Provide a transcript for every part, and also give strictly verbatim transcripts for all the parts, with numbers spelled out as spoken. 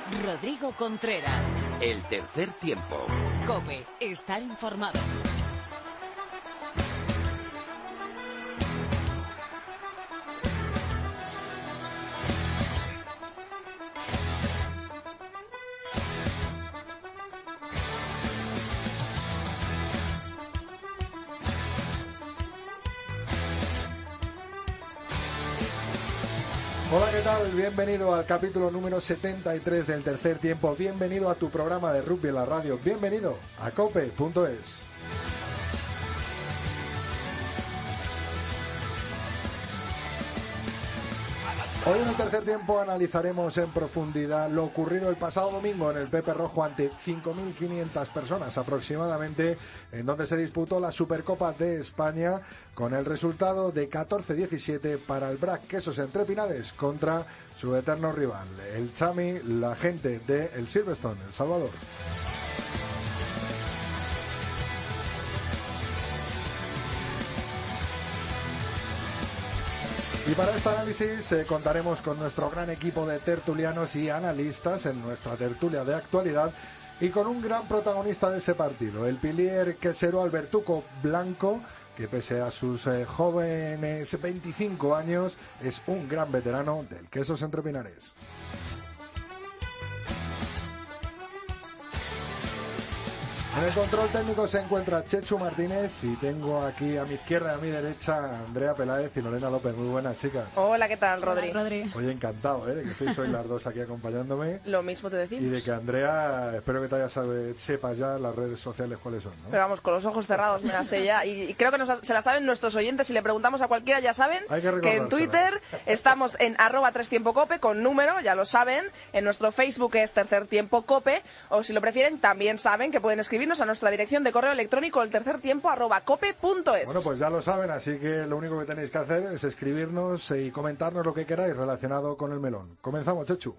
Rodrigo Contreras. El tercer tiempo. COPE. Estar informado. Hola, ¿qué tal? Bienvenido al capítulo número setenta y tres del tercer tiempo. Bienvenido a tu programa de rugby en la radio. Bienvenido a cope punto es. Hoy en el tercer tiempo analizaremos en profundidad lo ocurrido el pasado domingo en el Pepe Rojo ante cinco mil quinientas personas aproximadamente, en donde se disputó la Supercopa de España con el resultado de catorce diecisiete para el Brac Quesos Entrepinares contra su eterno rival, el Chami, la gente de el Silverstone, El Salvador. Y para este análisis eh, contaremos con nuestro gran equipo de tertulianos y analistas en nuestra tertulia de actualidad y con un gran protagonista de ese partido, el pilier quesero Albertuco Blanco, que pese a sus eh, jóvenes veinticinco años es un gran veterano del Quesos Entrepinares. En el control técnico se encuentra Chechu Martínez y tengo aquí a mi izquierda y a mi derecha Andrea Peláez y Lorena López. Muy buenas, chicas. Hola, ¿qué tal, Rodri? Hola, Rodri. Oye, encantado, ¿eh? De que estéis hoy las dos aquí acompañándome. Lo mismo te decimos. Y de que, Andrea, espero que te hayas, sepas ya las redes sociales cuáles son, ¿no? Pero vamos, con los ojos cerrados, me la sé ya. Y, y creo que nos, se la saben nuestros oyentes. Si le preguntamos a cualquiera, ya saben Hay que, que en Twitter estamos en arroba tres tiempo cope con número, ya lo saben. En nuestro Facebook es tercer tiempo cope. O si lo prefieren, también saben que pueden escribirnos a nuestra dirección de correo electrónico el tercer tiempo arroba cope punto es. Bueno, pues ya lo saben, así que lo único que tenéis que hacer es escribirnos y comentarnos lo que queráis relacionado con el melón. Comenzamos, Chechu.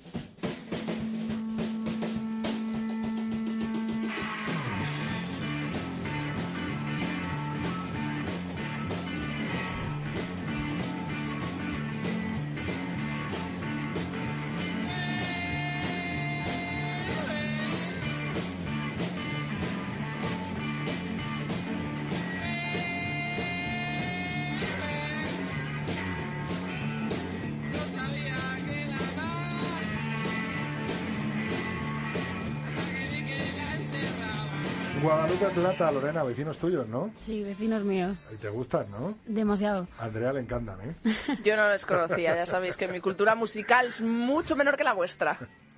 Guadalupe Plata, Lorena, vecinos tuyos, ¿no? Sí, vecinos míos. Y te gustan, ¿no? Demasiado. A Andrea le encantan, ¿eh? Yo no les conocía, ya sabéis que mi cultura musical es mucho menor que la vuestra.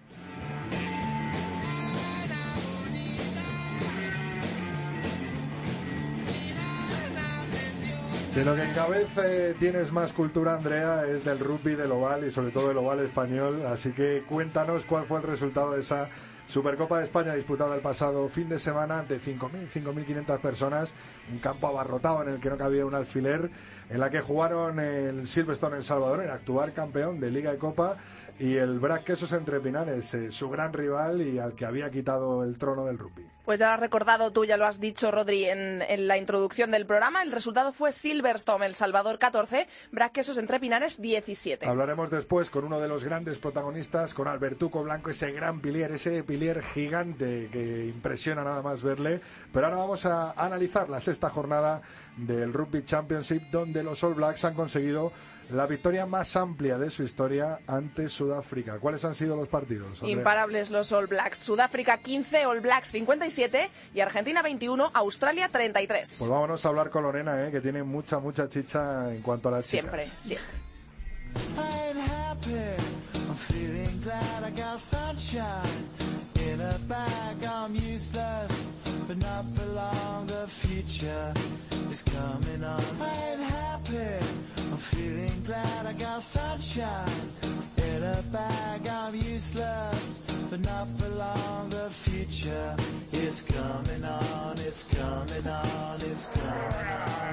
De lo que en cabeza tienes más cultura, Andrea, es del rugby, del oval y sobre todo del oval español. Así que cuéntanos cuál fue el resultado de esa Supercopa de España disputada el pasado fin de semana ante cinco mil, cinco mil quinientas personas, un campo abarrotado en el que no cabía un alfiler, en la que jugaron el Silverstone El Salvador, el actual campeón de Liga y Copa, y el Brac Quesos Entrepinares, eh, su gran rival y al que había quitado el trono del rugby. Pues ya lo has recordado tú, ya lo has dicho, Rodri, en, en la introducción del programa. El resultado fue Silverstone El Salvador catorce, Brac Quesos Entrepinares diecisiete. Hablaremos después con uno de los grandes protagonistas, con Albertuco Blanco, ese gran pilier, ese pilier gigante que impresiona nada más verle. Pero ahora vamos a analizar la sexta jornada del Rugby Championship, donde los All Blacks han conseguido la victoria más amplia de su historia ante Sudáfrica. ¿Cuáles han sido los partidos, Andrea? Imparables los All Blacks. Sudáfrica quince, All Blacks cincuenta y siete y Argentina veintiuno, Australia treinta y tres. Pues vámonos a hablar con Lorena, ¿eh? Que tiene mucha, mucha chicha en cuanto a las siempre, chicas. Siempre, siempre. But not for long, the future is coming on. I ain't happy, I'm feeling glad I got sunshine in a bag. I'm useless, but not for long, the future is coming on, it's coming on, it's coming on.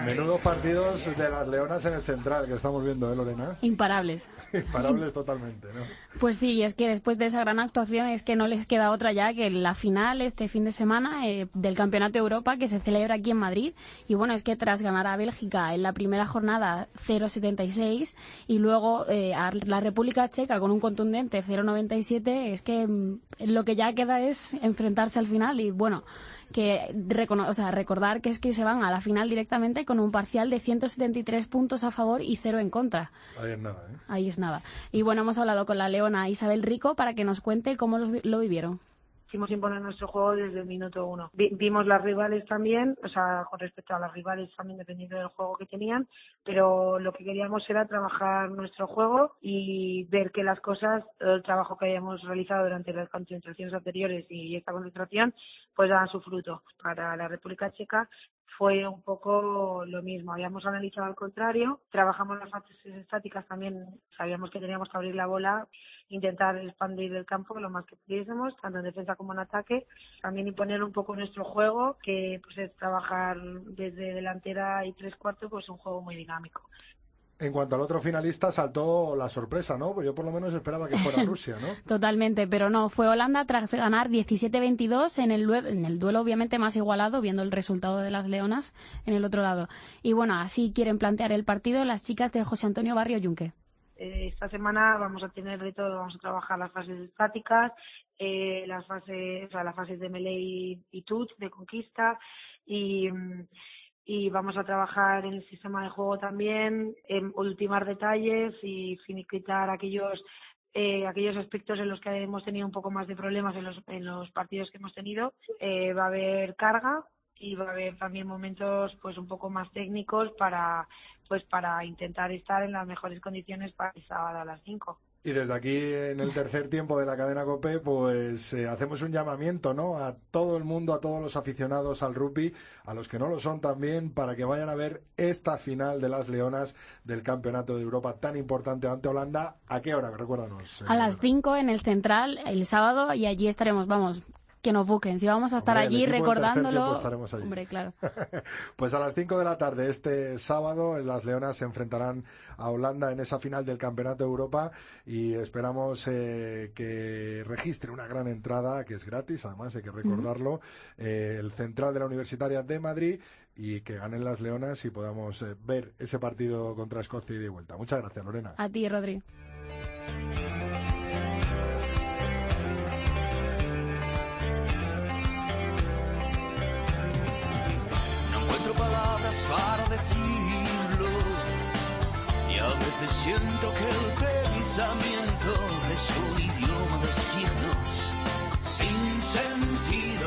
Menudos partidos de las Leonas en el Central que estamos viendo, ¿eh, Lorena? Imparables. Imparables totalmente, ¿no? Pues sí, es que después de esa gran actuación es que no les queda otra ya que la final este fin de semana eh, del Campeonato de Europa que se celebra aquí en Madrid. Y bueno, es que tras ganar a Bélgica en la primera jornada cero setenta y seis y luego eh, a la República Checa con un contundente cero noventa y siete, es que mm, lo que ya queda es enfrentarse al final y bueno, que recono- o sea, recordar que es que se van a la final directamente con un parcial de ciento setenta y tres puntos a favor y cero en contra. Ahí es nada, ¿eh? Ahí es nada. Y bueno, hemos hablado con la leona Isabel Rico para que nos cuente cómo lo, lo vivieron. Quisimos imponer nuestro juego desde el minuto uno. Vi, vimos las rivales también, o sea, con respecto a las rivales también dependiendo del juego que tenían, pero lo que queríamos era trabajar nuestro juego y ver que las cosas, el trabajo que habíamos realizado durante las concentraciones anteriores y esta concentración, pues daban su fruto. Para la República Checa fue un poco lo mismo, habíamos analizado al contrario, trabajamos las fases estáticas también, sabíamos que teníamos que abrir la bola, intentar expandir el campo lo más que pudiésemos, tanto en defensa como en ataque, también imponer un poco nuestro juego, que pues es trabajar desde delantera y tres cuartos, pues un juego muy dinámico. En cuanto al otro finalista, saltó la sorpresa, ¿no? Pues yo por lo menos esperaba que fuera Rusia, ¿no? Totalmente, pero no, fue Holanda tras ganar diecisiete veintidós en el, en el duelo obviamente más igualado, viendo el resultado de las leonas en el otro lado. Y bueno, así quieren plantear el partido las chicas de José Antonio Barrio Yunque. Esta semana vamos a tener de todo, vamos a trabajar las fases estáticas, eh, las fases, o sea, las fases de melee y touch, de conquista, y, y vamos a trabajar en el sistema de juego también, en ultimar detalles y finiquitar aquellos eh, aquellos aspectos en los que hemos tenido un poco más de problemas en los, en los partidos que hemos tenido. Eh, va a haber carga y va a haber también momentos pues un poco más técnicos para pues para intentar estar en las mejores condiciones para el sábado a las cinco. Y desde aquí, en el tercer tiempo de la cadena COPE, pues eh, hacemos un llamamiento, ¿no?, a todo el mundo, a todos los aficionados al rugby, a los que no lo son también, para que vayan a ver esta final de las Leonas del Campeonato de Europa tan importante ante Holanda. ¿A qué hora? Recuérdanos. Eh, a las cinco en el Central, el sábado, y allí estaremos, vamos, que nos busquen. Si vamos a estar hombre, allí recordándolo, estaremos allí. Hombre, claro. Pues a las cinco de la tarde este sábado las Leonas se enfrentarán a Holanda en esa final del Campeonato de Europa y esperamos eh, que registre una gran entrada, que es gratis, además hay que recordarlo, uh-huh. eh, el Central de la Universitaria de Madrid, y que ganen las Leonas y podamos eh, ver ese partido contra Escocia y de vuelta. Muchas gracias, Lorena. A ti, Rodri. Palabras para decirlo y a veces siento que el pensamiento es un idioma de signos sin sentido.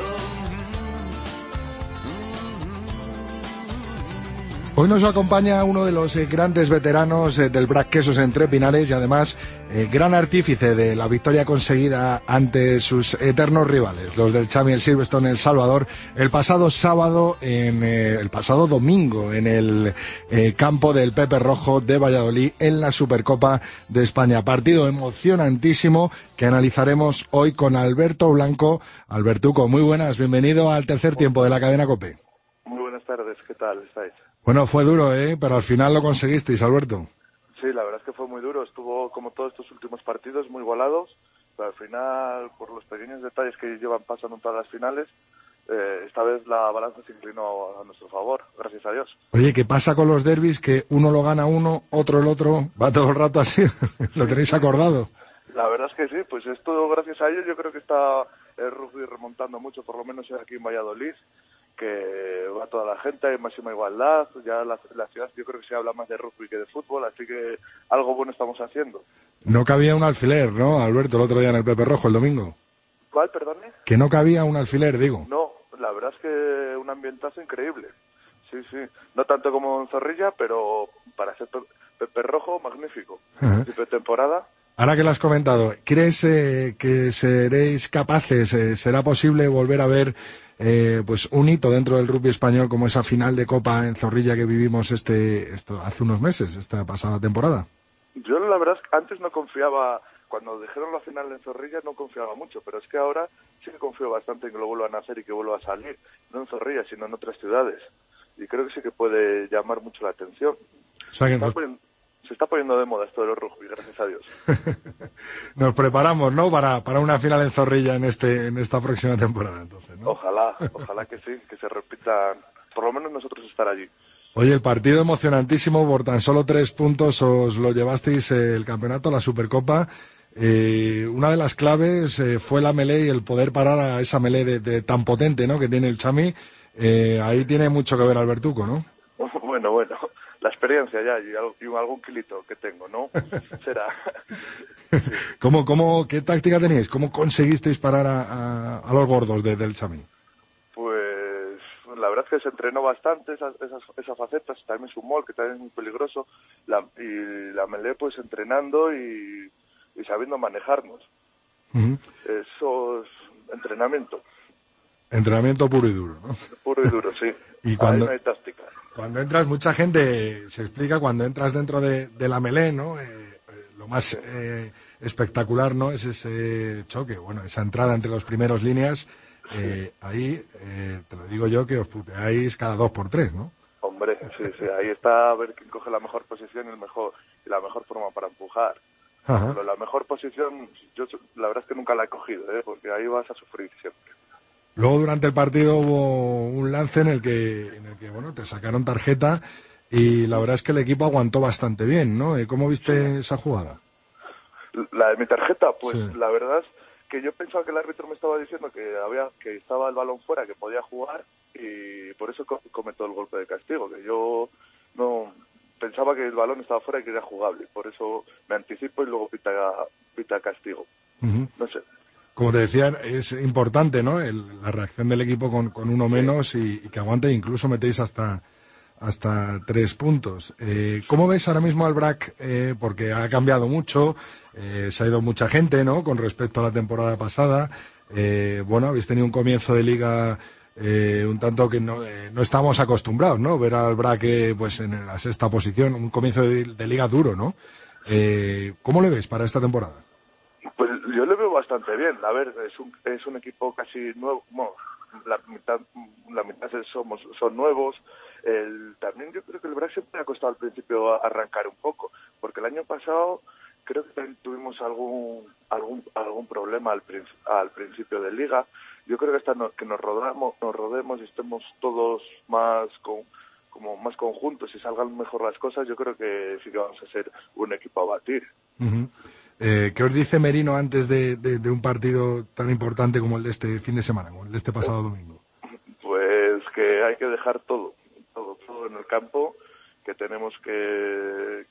Hoy nos acompaña uno de los eh, grandes veteranos eh, del Brac Quesos Entre Pinares y además eh, gran artífice de la victoria conseguida ante sus eternos rivales, los del Chami el Silverstone El Salvador, el pasado sábado, en eh, el pasado domingo, en el eh, campo del Pepe Rojo de Valladolid en la Supercopa de España. Partido emocionantísimo que analizaremos hoy con Alberto Blanco. Albertuco, muy buenas, bienvenido al tercer tiempo de la cadena COPE. Muy buenas tardes, ¿qué tal estáis? Bueno, fue duro, ¿eh? Pero al final lo conseguisteis, Alberto. Sí, la verdad es que fue muy duro. Estuvo, como todos estos últimos partidos, muy igualados. Pero al final, por los pequeños detalles que llevan pasando en todas las finales, eh, esta vez la balanza se inclinó a nuestro favor, gracias a Dios. Oye, ¿qué pasa con los derbis? Que uno lo gana uno, otro el otro, va todo el rato así. ¿Lo tenéis acordado? La verdad es que sí, pues esto, gracias a ellos, yo creo que está el rugby remontando mucho, por lo menos aquí en Valladolid, que va toda la gente, hay máxima igualdad, ya la, la ciudad yo creo que se habla más de rugby que de fútbol, así que algo bueno estamos haciendo. No cabía un alfiler, ¿no, Alberto, el otro día en el Pepe Rojo, el domingo? ¿Cuál, perdone? Que no cabía un alfiler, digo. No, la verdad es que un ambientazo increíble, sí, sí, no tanto como en Zorrilla, pero para ser pe- Pepe Rojo, magnífico. Uh-huh. De temporada. Ahora que lo has comentado, ¿crees eh, que seréis capaces, eh, será posible volver a ver eh, pues un hito dentro del rugby español como esa final de Copa en Zorrilla que vivimos este esto hace unos meses, esta pasada temporada? Yo la verdad es que antes no confiaba, cuando dijeron la final en Zorrilla no confiaba mucho, pero es que ahora sí que confío bastante en que lo vuelvan a hacer y que vuelva a salir, no en Zorrilla, sino en otras ciudades. y creo que sí que puede llamar mucho la atención. O sea que se, nos... está poniendo, se está poniendo de moda esto de los rugby, gracias a Dios. Nos preparamos, ¿no? Para, para una final en Zorrilla en este en esta próxima temporada, entonces, ¿no? Ojalá, ojalá que sí, que se repitan, por lo menos nosotros estar allí. Oye, el partido emocionantísimo, por tan solo tres puntos os lo llevasteis eh, el campeonato, la Supercopa. Eh, una de las claves eh, fue la melee y el poder parar a esa melee de, de tan potente, ¿no?, que tiene el Chami. Eh, ahí tiene mucho que ver Albertuco, ¿no? Bueno, bueno, la experiencia ya y, algo, y algún kilito que tengo, ¿no? Será. Sí. ¿Cómo, cómo, ¿Qué táctica teníais? ¿Cómo conseguisteis parar a, a, a los gordos de, del Chami? Pues la verdad es que se entrenó bastante esas, esas, esas facetas, también su mol, que también es muy peligroso, la, y la melee pues entrenando y, y sabiendo manejarnos. Uh-huh. Eso es entrenamiento. Entrenamiento puro y duro, ¿no? Puro y duro, sí. Y cuando, ahí no hay táctica. Cuando entras, mucha gente se explica, cuando entras dentro de, de la melee, ¿no? Eh, lo más sí. eh, espectacular, ¿no?, es ese choque, bueno, esa entrada entre los primeros líneas. Eh, ahí, eh, te lo digo yo, que os puteáis cada dos por tres, ¿no? Hombre, sí, sí, ahí está a ver quién coge la mejor posición y, el mejor, y la mejor forma para empujar. Pero la mejor posición, yo la verdad es que nunca la he cogido, ¿eh? Porque ahí vas a sufrir siempre. Luego, durante el partido, hubo un lance en el que, en el que bueno, te sacaron tarjeta y la verdad es que el equipo aguantó bastante bien, ¿no? ¿Cómo viste sí. esa jugada? La de mi tarjeta, pues sí. la verdad es que yo pensaba que el árbitro me estaba diciendo que había que estaba el balón fuera, que podía jugar, y por eso cometió el golpe de castigo, que yo no pensaba que el balón estaba fuera y que era jugable, por eso me anticipo y luego pita, pita castigo. Uh-huh. No sé. Como te decía, es importante, ¿no?, el, la reacción del equipo con, con uno menos y, y que aguante, incluso metéis hasta hasta tres puntos. Eh, ¿Cómo ves ahora mismo al B R A C? Eh, porque ha cambiado mucho, eh, se ha ido mucha gente, ¿no?, con respecto a la temporada pasada. Eh, bueno, habéis tenido un comienzo de liga eh, un tanto que no, eh, no estamos acostumbrados, ¿no?, ver al B R A C eh, pues en la sexta posición, un comienzo de, de liga duro, ¿no? Eh, ¿Cómo le ves para esta temporada? Pues yo le veo bastante bien. A ver, es un, es un equipo casi nuevo. Bueno, la mitad, la mitad somos, son nuevos. El, también yo creo que el B R A C siempre ha costado al principio arrancar un poco, porque el año pasado creo que también tuvimos algún algún algún problema al, al principio de liga. Yo creo que hasta no, que nos rodamos, nos rodemos y estemos todos más con, como más conjuntos y salgan mejor las cosas, yo creo que sí que vamos a ser un equipo a batir. Uh-huh. Eh, ¿Qué os dice Merino antes de, de, de un partido tan importante como el de este fin de semana, como el de este pasado domingo? Pues que hay que dejar todo, todo, todo en el campo, que tenemos que...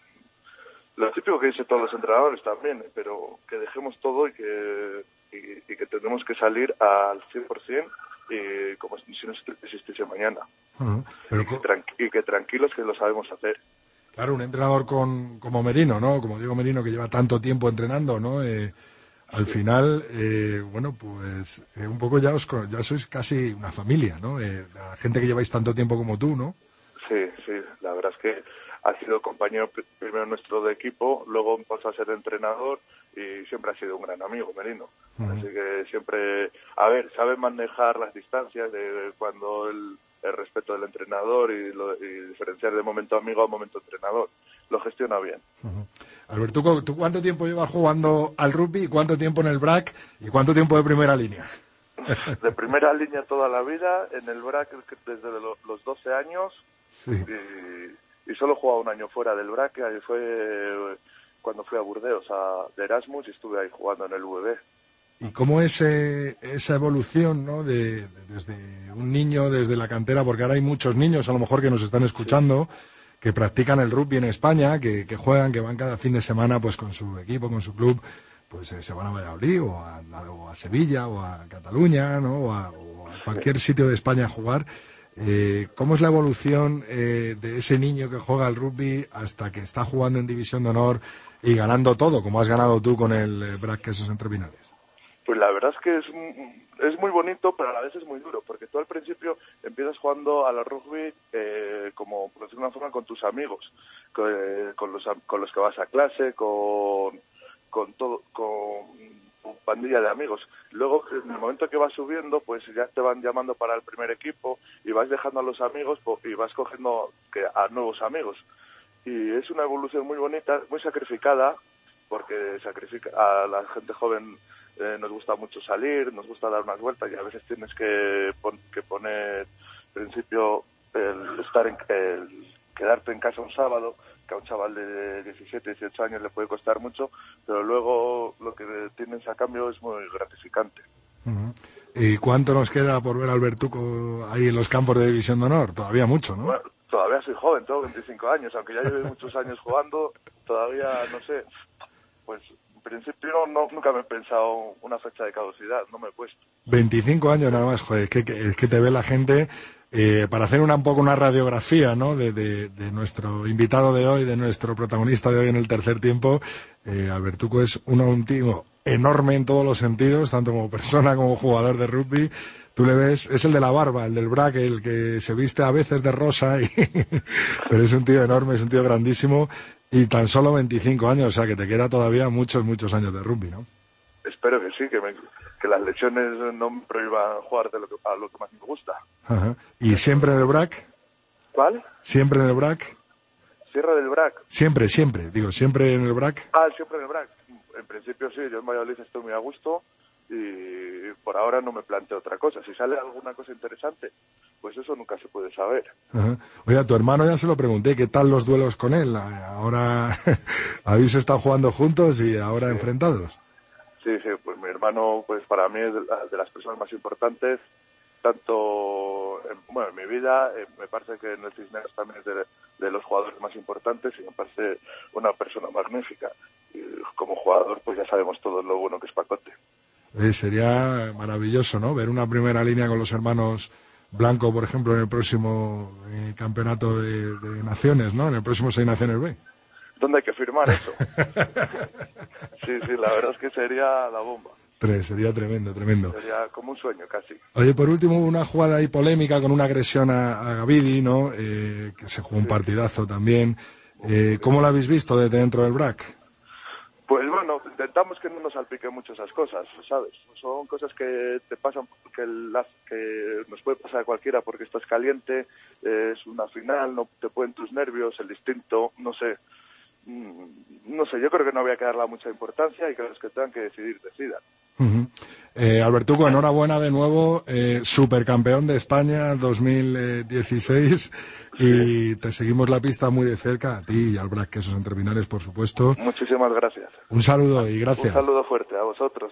Lo típico que dicen todos los entrenadores también, pero que dejemos todo y que, y, y que tenemos que salir al cien por ciento y como si no existiese mañana. Uh-huh. Pero y, que tranqu- y que tranquilos que lo sabemos hacer. Claro, un entrenador con, como Merino, ¿no? Como Diego Merino, que lleva tanto tiempo entrenando, ¿no? Eh, al final, eh, bueno, pues eh, un poco ya os ya sois casi una familia, ¿no? Eh, la gente que lleváis tanto tiempo como tú, ¿no? Sí, sí, la verdad es que ha sido compañero primero nuestro de equipo, luego pasó a ser entrenador y siempre ha sido un gran amigo, Merino. Uh-huh. Así que siempre, a ver, sabe manejar las distancias de cuando el... el respeto del entrenador y, lo, y diferenciar de momento amigo a momento entrenador. Lo gestiona bien. Uh-huh. Alberto, ¿tú cuánto tiempo llevas jugando al rugby? ¿Cuánto tiempo en el B R A C? ¿Y cuánto tiempo de primera línea? De primera línea toda la vida, en el B R A C desde lo, los doce años. Sí. Y, y solo he jugado un año fuera del B R A C, ahí fue cuando fui a Burdeos a, de Erasmus y estuve ahí jugando en el V B. ¿Y cómo es eh, esa evolución, ¿no?, de, de, desde un niño, desde la cantera? Porque ahora hay muchos niños, a lo mejor, que nos están escuchando, sí, que practican el rugby en España, que, que juegan, que van cada fin de semana pues con su equipo, con su club, pues eh, se van a Valladolid o a, o a Sevilla o a Cataluña, ¿no?, o a, o a cualquier sitio de España a jugar. Eh, ¿Cómo es la evolución eh, de ese niño que juega al rugby hasta que está jugando en División de Honor y ganando todo, como has ganado tú con el eh, B R A C Quesos Entre Pinares? Pues la verdad es que es, es muy bonito, pero a la vez es muy duro, porque tú al principio empiezas jugando a la rugby eh, como, por decirlo de una forma, con tus amigos, con, con, los, con los que vas a clase, con, con todo, con pandilla de amigos. Luego, en el momento que vas subiendo, pues ya te van llamando para el primer equipo y vas dejando a los amigos y vas cogiendo que, a nuevos amigos. Y es una evolución muy bonita, muy sacrificada, porque sacrifica a la gente joven. Eh, nos gusta mucho salir, nos gusta dar unas vueltas y a veces tienes que, pon, que poner, en principio, el estar en, el quedarte en casa un sábado, que a un chaval de diecisiete, dieciocho años le puede costar mucho, pero luego lo que tienes a cambio es muy gratificante. Uh-huh. ¿Y cuánto nos queda por ver al Albertuco ahí en los campos de División de Honor? Todavía mucho, ¿no? Bueno, todavía soy joven, tengo veinticinco años, aunque ya lleve muchos años jugando, todavía, no sé, pues en principio no, nunca me he pensado una fecha de caducidad, no me he puesto. veinticinco años nada más, joder, es que, que, es que te ve la gente eh, para hacer una, un poco una radiografía, ¿no?, de, de, de nuestro invitado de hoy, de nuestro protagonista de hoy en el tercer tiempo. eh, Albertuco es un, un tío enorme en todos los sentidos, tanto como persona como jugador de rugby. Tú le ves, es el de la barba, el del braque, el que se viste a veces de rosa, y pero es un tío enorme, es un tío grandísimo, y tan solo veinticinco años, o sea que te queda todavía muchos, muchos años de rugby, ¿no? Espero que sí, que, me, que las lesiones no me prohíban jugar de lo que, a lo que más me gusta. Ajá. ¿Y siempre en el brac? ¿Cuál? ¿Siempre en el brac? Sierra del Brac. Siempre, siempre, digo, ¿siempre en el brac? Ah, siempre en el Brac. En principio sí, yo en Valladolid estoy muy a gusto y por ahora no me planteo otra cosa. Si sale alguna cosa interesante, pues eso nunca se puede saber. Ajá. Oye, a tu hermano ya se lo pregunté, ¿qué tal los duelos con él? Ahora habéis estado jugando juntos y ahora sí. enfrentados. Sí, sí, pues mi hermano, pues para mí es de, de las personas más importantes, tanto en, bueno, en mi vida, eh, me parece que en el Cisneros también es de, de los jugadores más importantes y me parece una persona magnífica. Y como jugador, pues ya sabemos todo lo bueno que es Pacote. Eh, sería maravilloso, ¿no?, ver una primera línea con los hermanos Blanco, por ejemplo, en el próximo eh, campeonato de, de Naciones, ¿no?, en el próximo Seis Naciones B. ¿Dónde hay que firmar eso? Sí, sí, la verdad es que sería la bomba. Tres, sería tremendo, tremendo. Sería como un sueño, casi. Oye, por último, una jugada ahí polémica con una agresión a, a Gavidi, ¿no?, eh, que se jugó un partidazo también. Eh, ¿Cómo lo habéis visto desde dentro del brac? Pues bueno, intentamos que no nos salpiquen mucho esas cosas, ¿sabes? Son cosas que te pasan, que, las, que nos puede pasar a cualquiera porque estás caliente, eh, es una final, no te pueden tus nervios, el instinto, no sé. No sé, yo creo que no había que darle mucha importancia y que los que tengan que decidir, decidan. Uh-huh. eh, Albertuco, enhorabuena de nuevo, eh, supercampeón de España dos mil dieciséis, sí. Y te seguimos la pista muy de cerca, a ti y al brac, que esos entrepinares, por supuesto. Muchísimas gracias. Un saludo y gracias. Un saludo fuerte a vosotros.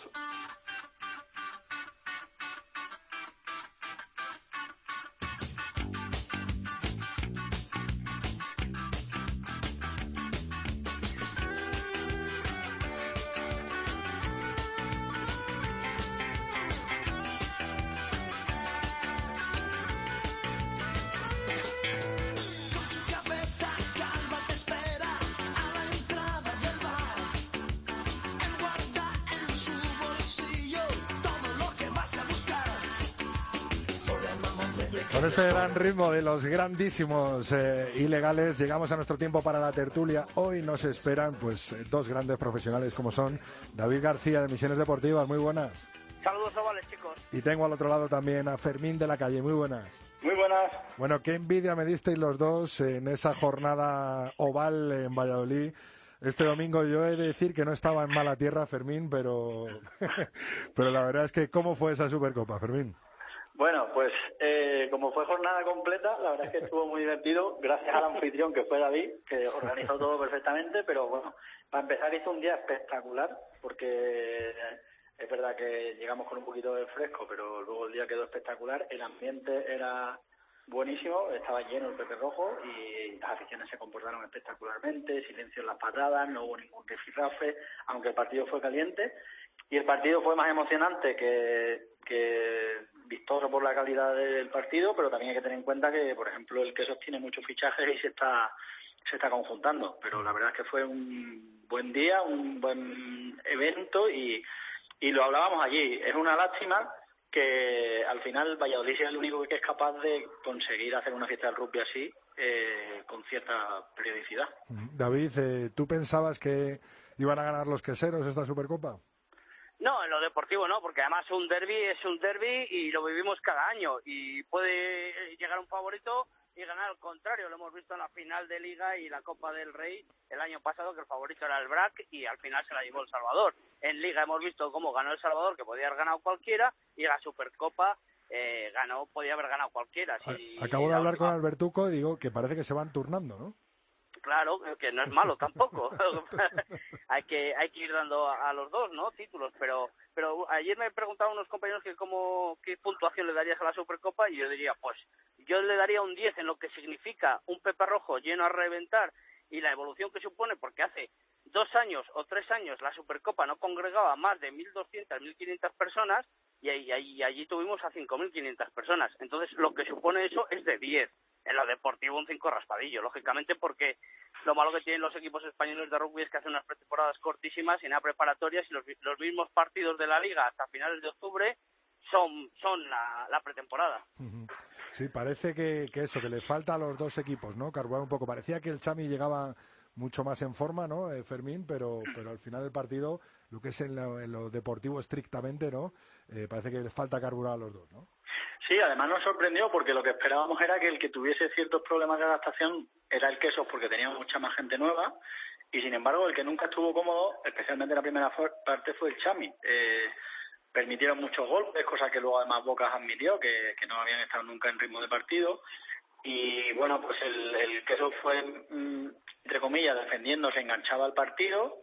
Con este gran ritmo de los grandísimos eh, ilegales llegamos a nuestro tiempo para la tertulia. Hoy nos esperan pues dos grandes profesionales como son David García de Misiones Deportivas. Muy buenas. Saludos ovales, chicos. Y tengo al otro lado también a Fermín de la Calle. Muy buenas. Muy buenas. Bueno, qué envidia me disteis los dos en esa jornada oval en Valladolid. Este domingo yo he de decir que no estaba en mala tierra, Fermín, pero pero la verdad es que ¿cómo fue esa Supercopa, Fermín? Bueno, pues eh, como fue jornada completa, la verdad es que estuvo muy divertido, gracias al anfitrión que fue David, que organizó todo perfectamente, pero bueno, para empezar hizo un día espectacular, porque es verdad que llegamos con un poquito de fresco, pero luego el día quedó espectacular, el ambiente era buenísimo, estaba lleno el Pepe Rojo y las aficiones se comportaron espectacularmente, silencio en las patadas, no hubo ningún rifirrafe, aunque el partido fue caliente, y el partido fue más emocionante que, que vistoso por la calidad del partido, pero también hay que tener en cuenta que, por ejemplo, el Quesos tiene muchos fichajes y se está se está conjuntando, pero la verdad es que fue un buen día, un buen evento y, y lo hablábamos allí. Es una lástima que al final Valladolid sea el único que es capaz de conseguir hacer una fiesta del rugby así eh, con cierta periodicidad. David, eh, ¿tú pensabas que iban a ganar los queseros esta Supercopa? No, en lo deportivo no, porque además un derbi es un derbi y lo vivimos cada año y puede llegar un favorito y ganar al contrario. Lo hemos visto en la final de Liga y la Copa del Rey el año pasado, que el favorito era el B R A C y al final se la llevó el Salvador. En Liga hemos visto cómo ganó el Salvador, que podía haber ganado cualquiera, y la Supercopa eh, ganó, podía haber ganado cualquiera. Si Acabo de hablar con Albertuco y digo que parece que se van turnando, ¿no? Claro, que no es malo tampoco. hay que hay que ir dando a, a los dos, ¿no? Títulos, pero pero ayer me preguntaban unos compañeros que cómo qué puntuación le darías a la Supercopa y yo diría, pues yo le daría un diez en lo que significa un Pepe Rojo lleno a reventar y la evolución que supone, porque hace dos años o tres años la Supercopa no congregaba más de mil doscientas, mil quinientas personas y, y, y allí tuvimos a cinco mil quinientas personas. Entonces lo que supone eso es de diez. En lo deportivo un cinco raspadillo, lógicamente, porque lo malo que tienen los equipos españoles de rugby es que hacen unas pretemporadas cortísimas y nada preparatorias y los, los mismos partidos de la Liga hasta finales de octubre son son la, la pretemporada. Sí, parece que, que eso, que le falta a los dos equipos, ¿no? Carburar un poco. Parecía que el Chami llegaba mucho más en forma, ¿no? Eh, Fermín, pero pero al final del partido, lo que es en lo, en lo deportivo estrictamente, ¿no? Eh, parece que le falta carburar a los dos, ¿no? Sí, además nos sorprendió porque lo que esperábamos era que el que tuviese ciertos problemas de adaptación era el Quesos, porque tenía mucha más gente nueva, y sin embargo el que nunca estuvo cómodo, especialmente en la primera parte, fue el Chami. Eh, permitieron muchos golpes, cosa que luego además Bocas admitió, que, que no habían estado nunca en ritmo de partido, y bueno, pues el, el Quesos fue, mmm, entre comillas, defendiéndose, enganchaba al partido.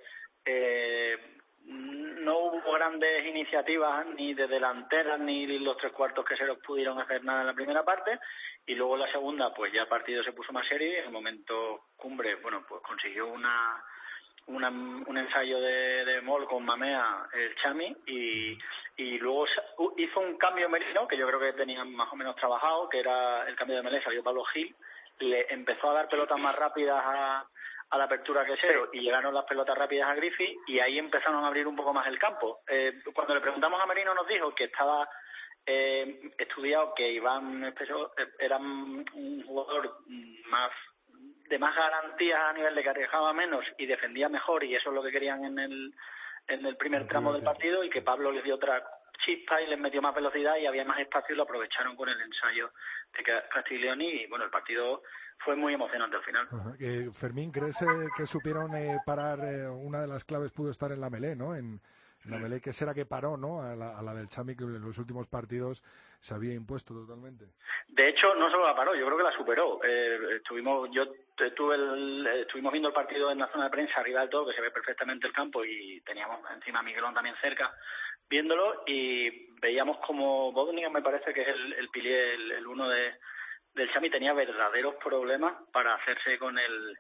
eh, No hubo grandes iniciativas ni de delanteras ni los tres cuartos que se los pudieron hacer nada en la primera parte, y luego en la segunda pues ya el partido se puso más serio y en el momento cumbre, bueno, pues consiguió una, una un ensayo de, de mol con Mamea el Chami y, y luego hizo un cambio Merino que yo creo que tenían más o menos trabajado, que era el cambio de Melé, salió Pablo Gil, le empezó a dar pelotas más rápidas a a la apertura Quesero y llegaron las pelotas rápidas a Griffith y ahí empezaron a abrir un poco más el campo. Eh, cuando le preguntamos a Merino nos dijo que estaba eh, estudiado, que Iván Espeso era un jugador más de más garantías a nivel de que arriesgaba menos y defendía mejor, y eso es lo que querían en el en el primer tramo del partido, y que Pablo les dio otra chispa y les metió más velocidad y había más espacio y lo aprovecharon con el ensayo de Castiglioni y bueno, el partido fue muy emocionante al final. Ajá. Eh, Fermín, ¿crees eh, que supieron eh, parar? Eh, una de las claves pudo estar en la Melé, ¿no? En, en la Melé, que será que paró, ¿no? A la, a la del Chami, que en los últimos partidos se había impuesto totalmente. De hecho, no solo la paró, yo creo que la superó. Eh, estuvimos, yo tuve el, estuvimos viendo el partido en la zona de prensa, arriba del todo, que se ve perfectamente el campo, y teníamos encima a Miguelón también cerca viéndolo, y veíamos como Bodnia, me parece que es el, el pilier, el, el uno de del Chami, tenía verdaderos problemas para hacerse con el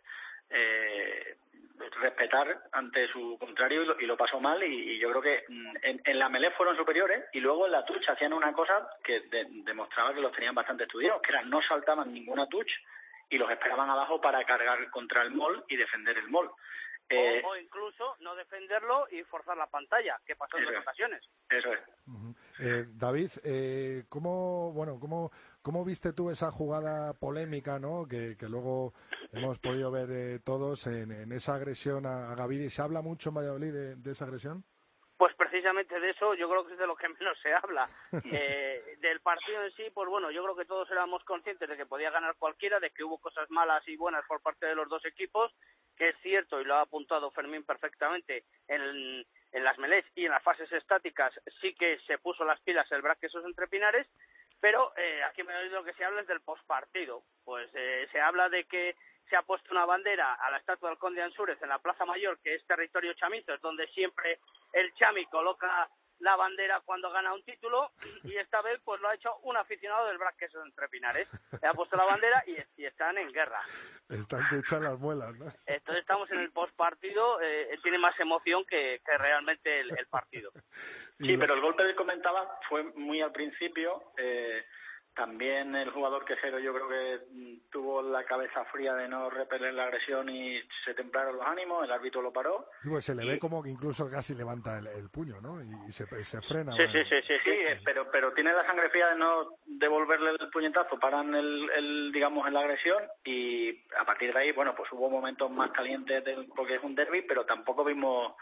eh, respetar ante su contrario, y lo, y lo pasó mal, y, y yo creo que en, en la Melé fueron superiores, y luego en la touch hacían una cosa que de, demostraba que los tenían bastante estudiados, que era no saltaban ninguna touch y los esperaban abajo para cargar contra el mol y defender el mol. Eh, o, o incluso no defenderlo y forzar la pantalla, que pasó en dos ocasiones. Eso es. Uh-huh. eh, David, eh, ¿cómo, bueno, cómo, cómo viste tú esa jugada polémica, ¿no? que, que luego hemos podido ver eh, todos en, en esa agresión a, a Gavidi? ¿Se habla mucho en Valladolid de, de esa agresión? Pues precisamente de eso yo creo que es de lo que menos se habla. Eh, del partido en sí, pues bueno, yo creo que todos éramos conscientes de que podía ganar cualquiera, de que hubo cosas malas y buenas por parte de los dos equipos, que es cierto, y lo ha apuntado Fermín perfectamente, en, en las melés y en las fases estáticas sí que se puso las pilas el B R A C Quesos entre Pinares, pero eh, aquí me oído lo que se habla es del postpartido. Pues eh, se habla de que se ha puesto una bandera a la estatua del Conde Ansúrez en la Plaza Mayor, que es territorio chamizo, es donde siempre el Chami coloca la bandera cuando gana un título, y esta vez pues lo ha hecho un aficionado del B R A C Quesos entre Pinares. Le ha puesto la bandera y, y están en guerra. Están que echan las muelas, ¿no? Entonces estamos en el postpartido, eh, tiene más emoción que, que realmente el, el partido. Sí, pero el golpe que comentaba fue muy al principio. Eh, también el jugador Quesero yo creo que mm, tuvo la cabeza fría de no repeler la agresión y se templaron los ánimos, el árbitro lo paró. Sí, pues se le y... ve como que incluso casi levanta el, el puño, ¿no? Y, y se, se frena. Sí, sí, sí, sí, sí, sí, pero pero tiene la sangre fría de no devolverle el puñetazo, paran el, el digamos en la agresión, y a partir de ahí, bueno, pues hubo momentos más calientes del, porque es un derbi, pero tampoco vimos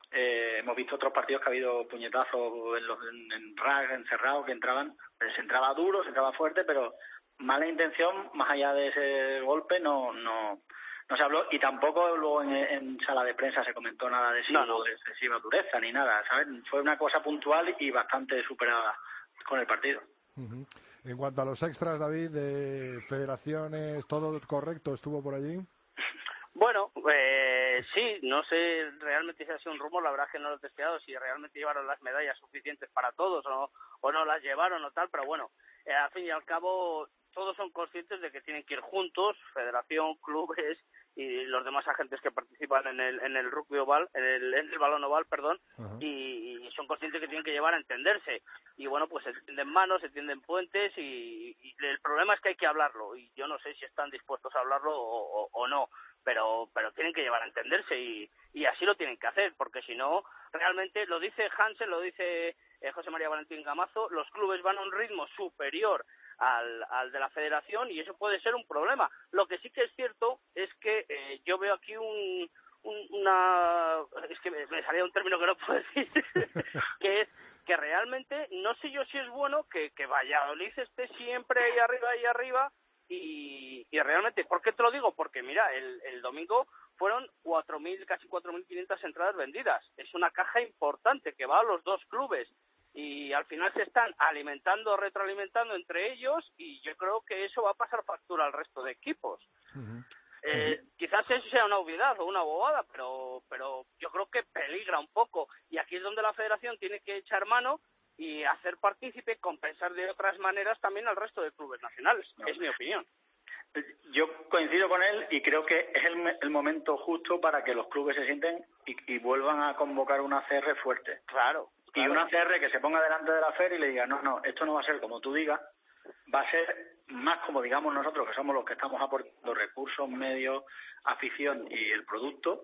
Eh, hemos visto otros partidos que ha habido puñetazos en, los, en, en rack, encerrados, que entraban, pues, se entraba duro, se entraba fuerte, pero mala intención, más allá de ese golpe, no no no se habló, y tampoco luego en, en sala de prensa se comentó nada de, no, no. de excesiva dureza ni nada, ¿sabes? Fue una cosa puntual y bastante superada con el partido. Uh-huh. En cuanto a los extras, David, de federaciones, ¿todo correcto estuvo por allí? Bueno, eh, sí, no sé realmente si ha sido un rumor, la verdad es que no lo he testeado, si realmente llevaron las medallas suficientes para todos o no, o no las llevaron o tal, pero bueno, eh, al fin y al cabo todos son conscientes de que tienen que ir juntos, federación, clubes y los demás agentes que participan en el en el rugby oval, en el, en el balón oval, perdón, uh-huh. y, y son conscientes que tienen que llevar a entenderse. Y bueno, pues se tienden manos, se tienden puentes y, y el problema es que hay que hablarlo y yo no sé si están dispuestos a hablarlo o, o, o no, pero pero tienen que llevar a entenderse y, y así lo tienen que hacer, porque si no, realmente, lo dice Hansen, lo dice eh, José María Valentín Gamazo, los clubes van a un ritmo superior Al, al de la federación y eso puede ser un problema. Lo que sí que es cierto es que eh, yo veo aquí un, un una es que me, me salía un término que no puedo decir que es que realmente no sé yo si es bueno que, que Valladolid esté siempre ahí arriba ahí arriba y, y realmente, ¿por qué te lo digo? Porque mira, el, el domingo fueron cuatro mil, casi cuatro mil quinientas entradas vendidas, es una caja importante que va a los dos clubes y al final se están alimentando, retroalimentando entre ellos y yo creo que eso va a pasar factura al resto de equipos. Uh-huh. Eh, uh-huh. Quizás eso sea una obviedad o una bobada, pero pero yo creo que peligra un poco y aquí es donde la federación tiene que echar mano y hacer partícipe, compensar de otras maneras también al resto de clubes nacionales, no. Es mi opinión. Yo coincido con él y creo que es el, el momento justo para que los clubes se sienten y, y vuelvan a convocar una C R fuerte. Claro. Y claro. una C R que se ponga delante de la F E R y le diga, no, no, esto no va a ser como tú digas, va a ser más como digamos nosotros, que somos los que estamos aportando recursos, medios, afición y el producto,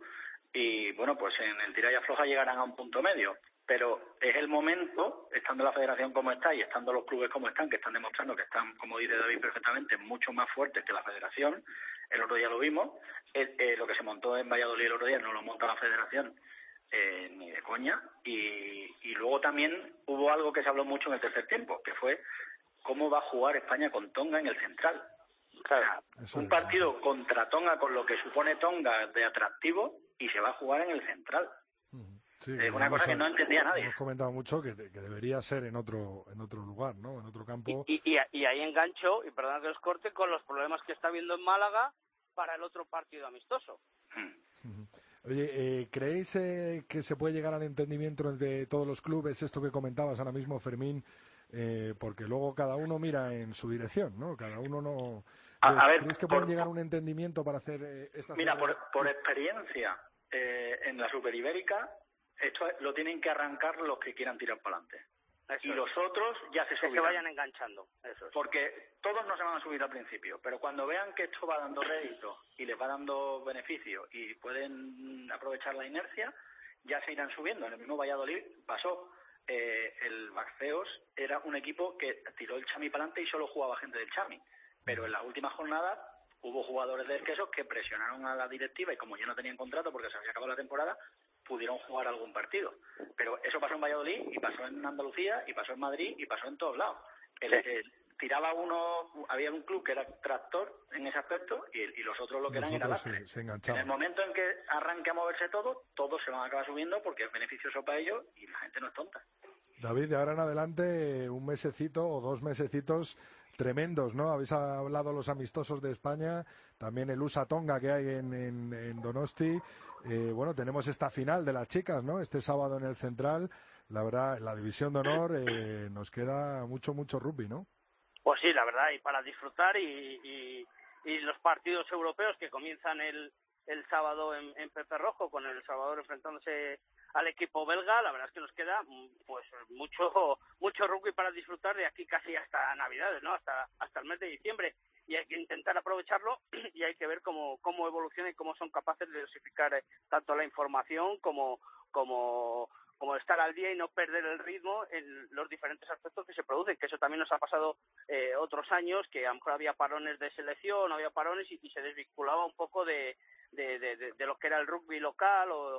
y bueno, pues en el tira y afloja llegarán a un punto medio. Pero es el momento, estando la federación como está y estando los clubes como están, que están demostrando que están, como dice David perfectamente, mucho más fuertes que la federación. El otro día lo vimos, eh, eh, lo que se montó en Valladolid el otro día no lo monta la federación eh, ni de coña. Y, y luego también hubo algo que se habló mucho en el tercer tiempo, que fue cómo va a jugar España con Tonga en el Central. Claro, un partido contra Tonga con lo que supone Tonga de atractivo y se va a jugar en el Central. Sí, es una cosa que no entendía nadie. Hemos comentado mucho que, que debería ser en otro en otro lugar, ¿no? En otro campo. Y, y, y ahí engancho, y perdón que os corte, con los problemas que está habiendo en Málaga para el otro partido amistoso. Uh-huh. Oye, eh, ¿creéis eh, que se puede llegar al entendimiento entre todos los clubes? Esto que comentabas ahora mismo, Fermín, eh, porque luego cada uno mira en su dirección, ¿no? Cada uno no... A, a ver, ¿creéis que por, pueden llegar a un entendimiento para hacer eh, esta... Mira, por, por experiencia, eh, en la Superibérica, esto lo tienen que arrancar los que quieran tirar para adelante. Y los otros ya se subirán. Que se vayan enganchando. Eso es. Porque todos no se van a subir al principio, pero cuando vean que esto va dando rédito y les va dando beneficio y pueden aprovechar la inercia, ya se irán subiendo. En el mismo Valladolid pasó. Eh, el Baxeos era un equipo que tiró el Chami para adelante y solo jugaba gente del Chami. Pero en las últimas jornadas hubo jugadores del Quesos que presionaron a la directiva y como ya no tenían contrato porque se había acabado la temporada, pudieron jugar algún partido. Pero eso pasó en Valladolid y pasó en Andalucía y pasó en Madrid y pasó en todos lados. El, el, tiraba uno, había un club que era tractor en ese aspecto y, y los otros lo que los eran era lastre. Se, se en el momento en que arranque a moverse todo, todos se van a acabar subiendo porque es beneficioso para ellos y la gente no es tonta. David, de ahora en adelante un mesecito o dos mesecitos tremendos, ¿no? Habéis hablado los amistosos de España, también el U S A Tonga que hay en, en, en Donosti. Eh, bueno, tenemos esta final de las chicas, ¿no? Este sábado en el Central. La verdad, en la división de honor eh, nos queda mucho, mucho rugby, ¿no? Pues sí, la verdad, y para disfrutar y, y, y los partidos europeos que comienzan el, el sábado en, en Pepe Rojo, con El Salvador enfrentándose al equipo belga, la verdad es que nos queda pues mucho mucho rugby para disfrutar de aquí casi hasta Navidades, ¿no? Hasta hasta el mes de diciembre. Y hay que intentar aprovecharlo y hay que ver cómo cómo evoluciona y cómo son capaces de dosificar eh, tanto la información como como como estar al día y no perder el ritmo en los diferentes aspectos que se producen, que eso también nos ha pasado eh, otros años, que a lo mejor había parones de selección, había parones y, y se desvinculaba un poco de, de, de, de, de lo que era el rugby local o, o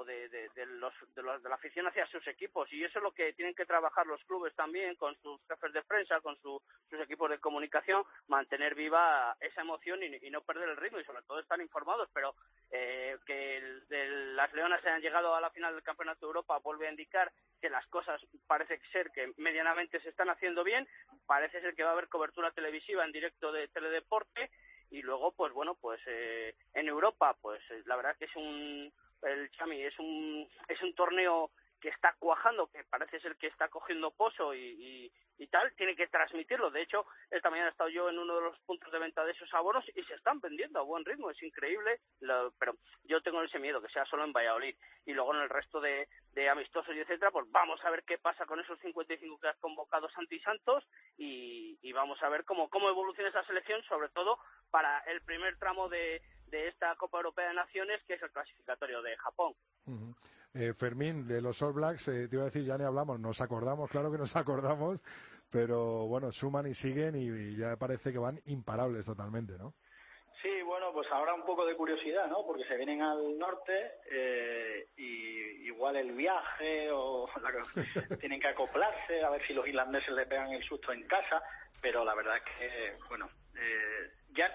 como de, de, de, los, de, los, de la afición hacia sus equipos, y eso es lo que tienen que trabajar los clubes también con sus jefes de prensa, con su, sus equipos de comunicación, mantener viva esa emoción y, y no perder el ritmo, y sobre todo estar informados. Pero eh, que el, el, las Leonas hayan llegado a la final del Campeonato de Europa vuelve a indicar que las cosas parece ser que medianamente se están haciendo bien, parece ser que va a haber cobertura televisiva en directo de Teledeporte. Y luego, pues bueno, pues eh, en Europa, pues eh, la verdad que es un, el Chami es un, es un torneo que está cuajando, que parece ser que está cogiendo pozo y, y, y tal, tiene que transmitirlo. De hecho, esta mañana he estado yo en uno de los puntos de venta de esos abonos y se están vendiendo a buen ritmo, es increíble, lo, pero yo tengo ese miedo, que sea solo en Valladolid. Y luego en el resto de, de amistosos y etcétera, pues vamos a ver qué pasa con esos cincuenta y cinco que ha convocado Santi Santos y, y vamos a ver cómo, cómo evoluciona esa selección, sobre todo para el primer tramo de, de esta Copa Europea de Naciones, que es el clasificatorio de Japón. Uh-huh. Eh, Fermín, de los All Blacks, eh, te iba a decir, ya ni hablamos, nos acordamos, claro que nos acordamos, pero bueno, suman y siguen y, y ya parece que van imparables totalmente, ¿no? Sí, bueno, pues ahora un poco de curiosidad, ¿no? Porque se vienen al norte eh, y igual el viaje o la, tienen que acoplarse, a ver si los irlandeses le pegan el susto en casa, pero la verdad es que, bueno, eh, ya,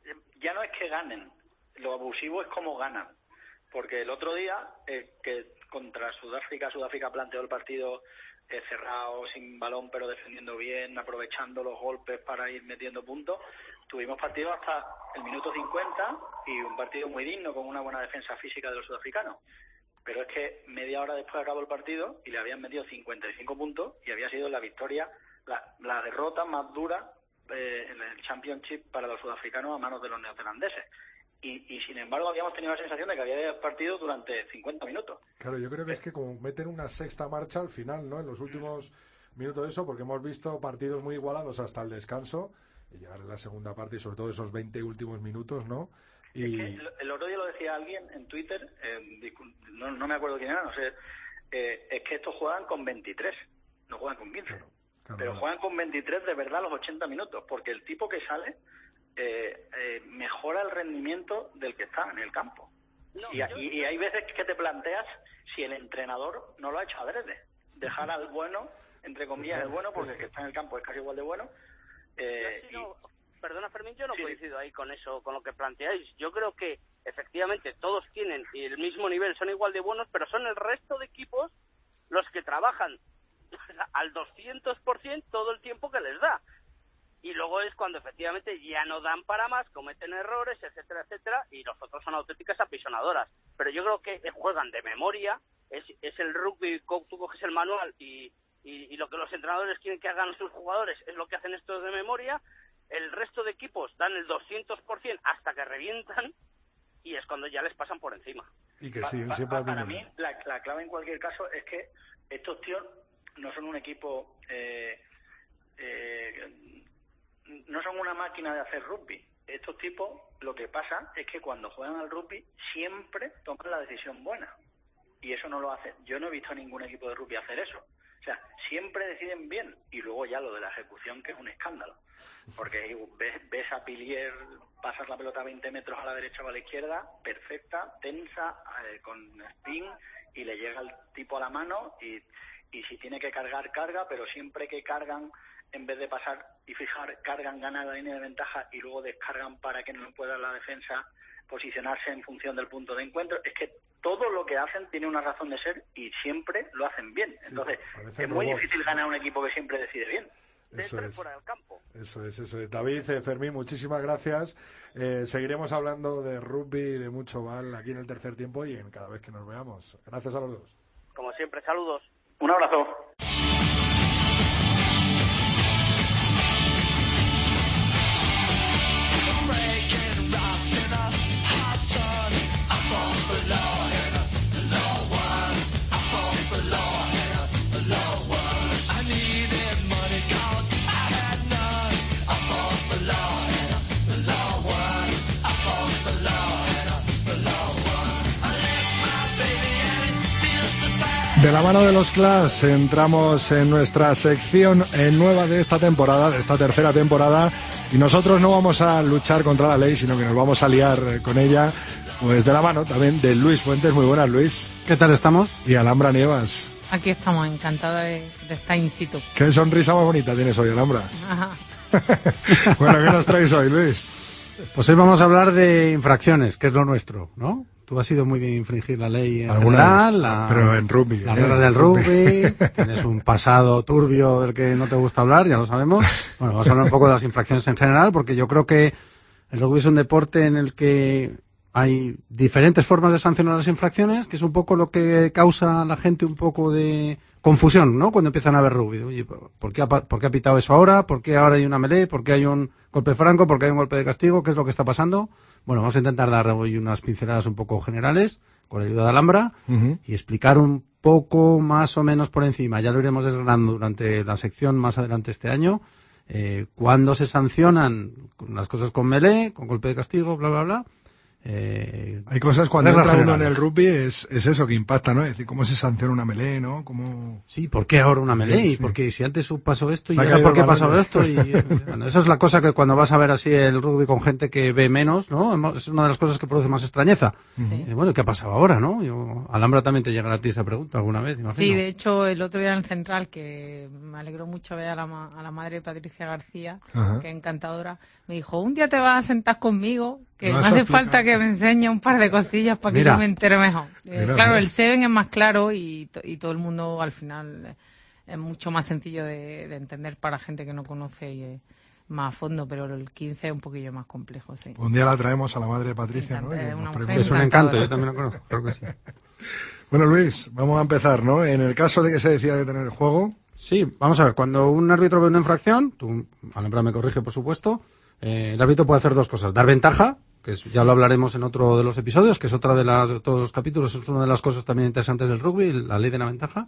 ya no es que ganen, lo abusivo es cómo ganan. Porque el otro día, eh, que contra Sudáfrica, Sudáfrica planteó el partido eh, cerrado, sin balón, pero defendiendo bien, aprovechando los golpes para ir metiendo puntos. Tuvimos partido hasta el minuto cincuenta y un partido muy digno, con una buena defensa física de los sudafricanos. Pero es que media hora después acabó el partido y le habían metido cincuenta y cinco puntos y había sido la victoria, la, la derrota más dura eh, en el Championship para los sudafricanos a manos de los neozelandeses. Y, y sin embargo habíamos tenido la sensación de que había partido durante cincuenta minutos. Claro, yo creo que es que como meten una sexta marcha al final, ¿no? En los últimos minutos de eso, porque hemos visto partidos muy igualados hasta el descanso, y llegar en la segunda parte y sobre todo esos veinte últimos minutos, ¿no? Y... Es que el otro día lo decía alguien en Twitter, eh, no, no me acuerdo quién era, no sé, eh, es que estos juegan con veintitrés, no juegan con quince. Claro, claro, pero juegan con veintitrés de verdad los ochenta minutos, porque el tipo que sale... Eh, eh, mejora el rendimiento del que está en el campo. No, y, yo... y, y hay veces que te planteas si el entrenador no lo ha hecho adrede, dejar al bueno, entre comillas el bueno, porque el que está en el campo es casi igual de bueno. Eh, y... no, perdona Fermín, yo no sí, coincido ahí con eso, con lo que planteáis. Yo creo que efectivamente todos tienen el mismo nivel, son igual de buenos, pero son el resto de equipos los que trabajan al doscientos por ciento todo el tiempo que les da. Y luego es cuando efectivamente ya no dan para más, cometen errores, etcétera, etcétera, y los otros son auténticas apisonadoras. Pero yo creo que juegan de memoria, es, es el rugby, tú coges el manual y, y, y lo que los entrenadores quieren que hagan sus jugadores es lo que hacen estos de memoria. El resto de equipos dan el doscientos por ciento hasta que revientan y es cuando ya les pasan por encima. Y que sí, pa, siempre pa, para mí la, la clave en cualquier caso es que estos tíos no son un equipo... Eh, eh, no son una máquina de hacer rugby. Estos tipos, lo que pasa es que cuando juegan al rugby siempre toman la decisión buena. Y eso no lo hacen. Yo no he visto a ningún equipo de rugby hacer eso. O sea, siempre deciden bien. Y luego ya lo de la ejecución, que es un escándalo. Porque ves, ves a Pilier pasar la pelota a veinte metros a la derecha o a la izquierda, perfecta, tensa, eh, con spin, y le llega el tipo a la mano, y, y si tiene que cargar, carga, pero siempre que cargan, en vez de pasar y fijar, cargan, ganan la línea de ventaja y luego descargan para que no pueda la defensa posicionarse en función del punto de encuentro. Es que todo lo que hacen tiene una razón de ser y siempre lo hacen bien. Entonces, sí, es muy robots. Difícil ganar un equipo que siempre decide bien. Eso dentro es. Y fuera del campo. Eso es, eso es. David, eh, Fermín, muchísimas gracias. Eh, seguiremos hablando de rugby y de mucho bal aquí en el tercer tiempo y en cada vez que nos veamos. Gracias a los dos. Como siempre, saludos. Un abrazo. De la mano de los Clash entramos en nuestra sección nueva de esta temporada, de esta tercera temporada, y nosotros no vamos a luchar contra la ley, sino que nos vamos a liar con ella, pues de la mano también de Luis Fuentes. Muy buenas, Luis. ¿Qué tal estamos? Y Alhambra Nievas. Aquí estamos, encantada de, de estar in situ. Qué sonrisa más bonita tienes hoy, Alhambra. Ajá. Bueno, ¿qué nos traes hoy, Luis? Pues hoy vamos a hablar de infracciones, que es lo nuestro, ¿no? Tú has sido muy de infringir la ley en general, la, pero en rugby. Las ¿eh? reglas del rugby, tienes un pasado turbio del que no te gusta hablar, ya lo sabemos. Bueno, vamos a hablar un poco de las infracciones en general, porque yo creo que el rugby es un deporte en el que hay diferentes formas de sancionar las infracciones, que es un poco lo que causa a la gente un poco de confusión, ¿no? Cuando empiezan a ver rugby. Oye, ¿por qué ha, por qué ha pitado eso ahora? ¿Por qué ahora hay una melee? ¿Por qué hay un golpe franco? ¿Por qué hay un golpe de castigo? ¿Qué es lo que está pasando? Bueno, vamos a intentar dar hoy unas pinceladas un poco generales, con la ayuda de Alhambra, uh-huh. y explicar un poco más o menos por encima. Ya lo iremos desgranando durante la sección más adelante este año. Eh, cuándo se sancionan las cosas con melee, con golpe de castigo, bla, bla, bla. Eh, Hay cosas cuando entra uno en el rugby es, es eso que impacta, ¿no? Es decir, cómo se sanciona una melee, ¿no? ¿Cómo... Sí, ¿por qué ahora una melee? Sí, sí. Porque si antes pasó esto y ahora por qué ha pasado esto. Y, bueno, eso es la cosa que cuando vas a ver así el rugby con gente que ve menos, ¿no? Es una de las cosas que produce más extrañeza. Sí. Eh, bueno, ¿qué ha pasado ahora, no? Yo, Alhambra también te llegará a ti esa pregunta alguna vez, imagino. Sí, de hecho, el otro día en el Central, que me alegró mucho ver a la, a la madre de Patricia García, Ajá. que es encantadora, me dijo, un día te vas a sentar conmigo, que me hace falta que me enseñe un par de cosillas para que Mira. yo me entere mejor. Eh, Mira, claro, el Seven es más claro y, y todo el mundo al final es mucho más sencillo de, de entender para gente que no conoce y, eh, más a fondo, pero el quince es un poquillo más complejo, sí. Un día la traemos a la madre de Patricia, ¿no? Es, una es un encanto, yo también la conozco, creo que sí. Bueno, Luis, vamos a empezar, ¿no? En el caso de que se decida detener el juego... Sí, vamos a ver, cuando un árbitro ve una infracción, tú, Alhambra me corrige, por supuesto, eh, el árbitro puede hacer dos cosas, dar ventaja, que es, ya lo hablaremos en otro de los episodios, que es otra de las, de todos los capítulos, es una de las cosas también interesantes del rugby, la ley de la ventaja,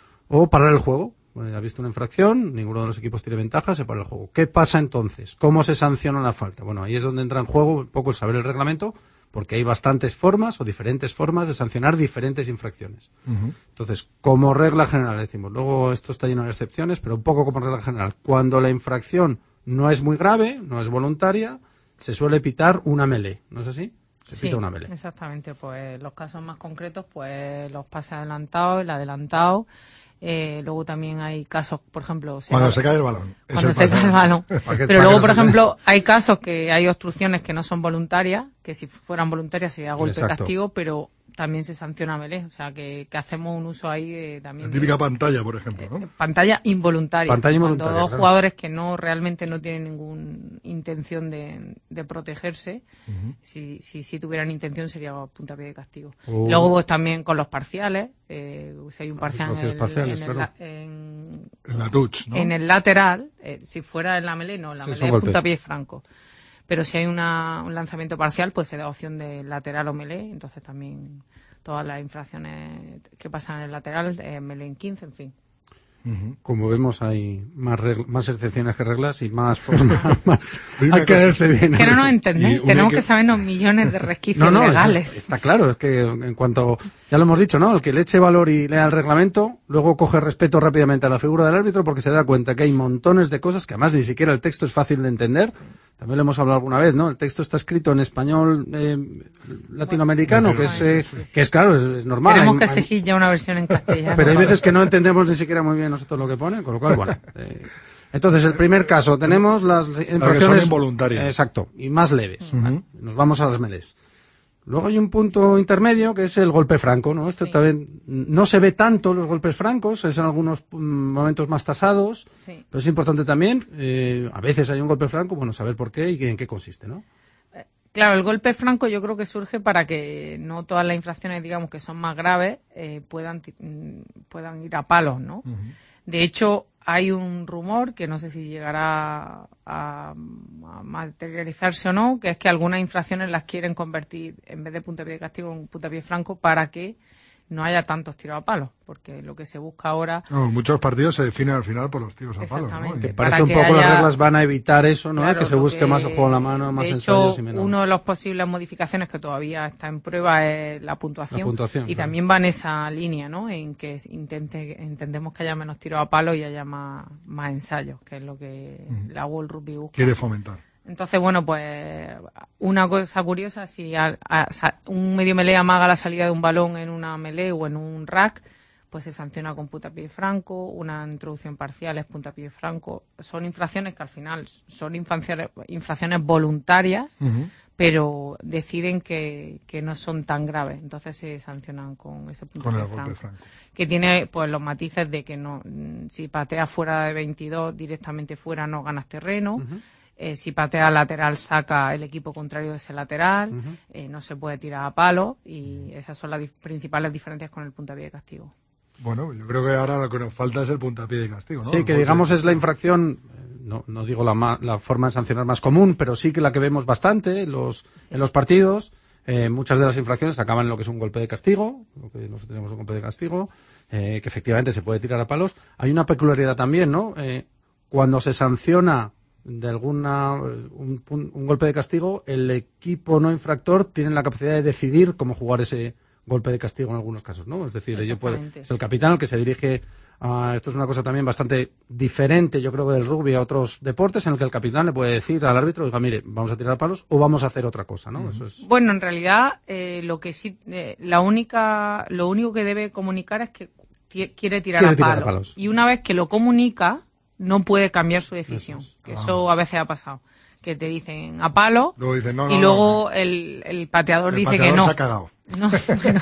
o parar el juego. Bueno, ha visto una infracción, ninguno de los equipos tiene ventaja, se para el juego. ¿Qué pasa entonces? ¿Cómo se sanciona la falta? Bueno, ahí es donde entra en juego un poco el saber el reglamento, porque hay bastantes formas o diferentes formas de sancionar diferentes infracciones. Uh-huh. Entonces, como regla general, decimos, luego esto está lleno de excepciones, pero un poco como regla general, cuando la infracción no es muy grave, no es voluntaria, se suele pitar una melee, ¿no es así? Se sí, pita una melee. Exactamente, pues los casos más concretos, pues los pases adelantados, el adelantado. Eh, luego también hay casos, por ejemplo... Se cuando va, se cae el balón. Cuando se cae el balón. Pero luego, por ejemplo, hay casos que hay obstrucciones que no son voluntarias, que si fueran voluntarias sería golpe de castigo, pero también se sanciona melee. O sea, que, que hacemos un uso ahí de, también... La típica de, pantalla, por ejemplo, ¿no? Eh, pantalla involuntaria. Pantalla involuntaria, Cuando dos claro. jugadores que no realmente no tienen ninguna intención de, de protegerse, uh-huh. si, si, si tuvieran intención sería puntapié de castigo. Uh. Luego pues también con los parciales, eh, si hay un parcial en el, parciales, en, el, claro. en, en la touch, ¿no? En el lateral, eh, si fuera en la melee, no, la sí, melee es puntapié franco. Pero si hay una, un lanzamiento parcial, pues se da opción de lateral o melee, entonces también todas las infracciones que pasan en el lateral, eh, melee en quince, en fin. Uh-huh. Como vemos, hay más regla, más excepciones que reglas y más formas. Más hay que verse bien. Que no nos entendéis, tenemos que... que sabernos millones de resquicios no, no, legales. Es, está claro, es que en cuanto, ya lo hemos dicho, ¿no? El que le eche valor y lea el reglamento, luego coge respeto rápidamente a la figura del árbitro porque se da cuenta que hay montones de cosas que además ni siquiera el texto es fácil de entender. Sí. También lo hemos hablado alguna vez, ¿no? El texto está escrito en español eh, latinoamericano, bueno, que, es, eh, sí, sí, sí. que es claro, es, es normal. Tenemos hay, que exigir ya una versión en castellano. Pero hay veces que no entendemos ni siquiera muy bien nosotros lo que pone, con lo cual, bueno. Eh, entonces, el primer caso, tenemos las infracciones involuntarias. Exacto, y más leves. Uh-huh. ¿Vale? Nos vamos a las melees. Luego hay un punto intermedio que es el golpe franco, ¿no? Esto sí. también no se ve tanto los golpes francos, es en algunos momentos más tasados, sí. pero es importante también, eh, a veces hay un golpe franco, bueno, saber por qué y en qué consiste, ¿no? Claro, el golpe franco yo creo que surge para que no todas las infracciones, digamos, que son más graves, eh, puedan, puedan ir a palos, ¿no? Uh-huh. De hecho, hay un rumor que no sé si llegará a, a materializarse o no, que es que algunas infracciones las quieren convertir en vez de puntapié de castigo en puntapié franco para que no haya tantos tiros a palos, porque lo que se busca ahora... No, muchos partidos se definen al final por los tiros a palos, ¿no? Que parece un poco que haya... las reglas van a evitar eso, ¿no? Claro, que se busque que... más el juego en la mano, más de ensayos hecho, y menos... uno de los posibles modificaciones que todavía está en prueba es la puntuación. La puntuación y claro. también va en esa línea, ¿no? En que intente, entendemos que haya menos tiros a palos y haya más, más ensayos, que es lo que uh-huh. la World Rugby busca. Quiere fomentar. Entonces, bueno, pues una cosa curiosa, si a, a, un medio melee amaga la salida de un balón en una melee o en un rack, pues se sanciona con puntapié franco, una introducción parcial es puntapié franco. Son infracciones que al final son infracciones, infracciones voluntarias, uh-huh. pero deciden que, que no son tan graves. Entonces se sancionan con ese puntapié franco, franco. Que tiene pues los matices de que no, si pateas fuera de veintidós, directamente fuera no ganas terreno. Uh-huh. Eh, si patea lateral, saca el equipo contrario de ese lateral. Uh-huh. Eh, no se puede tirar a palo. Y esas son las dif- principales diferencias con el puntapié de castigo. Bueno, yo creo que ahora lo que nos falta es el puntapié de castigo, ¿no? Sí, que Porque... digamos es la infracción, no, no digo la, ma- la forma de sancionar más común, pero sí que la que vemos bastante en los, sí. en los partidos. Eh, muchas de las infracciones acaban en lo que es un golpe de castigo, lo que nosotros tenemos un golpe de castigo, eh, que efectivamente se puede tirar a palos. Hay una peculiaridad también, ¿no? Eh, cuando se sanciona de alguna un, un, un golpe de castigo, el equipo no infractor tiene la capacidad de decidir cómo jugar ese golpe de castigo en algunos casos, ¿no? Es decir, ello puede, es el capitán el que se dirige a... Esto es una cosa también bastante diferente, yo creo, del rugby a otros deportes, en el que el capitán le puede decir al árbitro, oiga, mire, vamos a tirar palos o vamos a hacer otra cosa, ¿no? Uh-huh. Eso es... Bueno, en realidad, eh, lo que sí, eh, la única, lo único que debe comunicar es que t- quiere tirar, quiere a, tirar palo. a palos. Y una vez que lo comunica, no puede cambiar su decisión. Eso, es. que ah. eso a veces ha pasado. Que te dicen a palo luego dicen, no, no, y luego no, no. El, el pateador el dice pateador que no. Se ha cagado. No, bueno,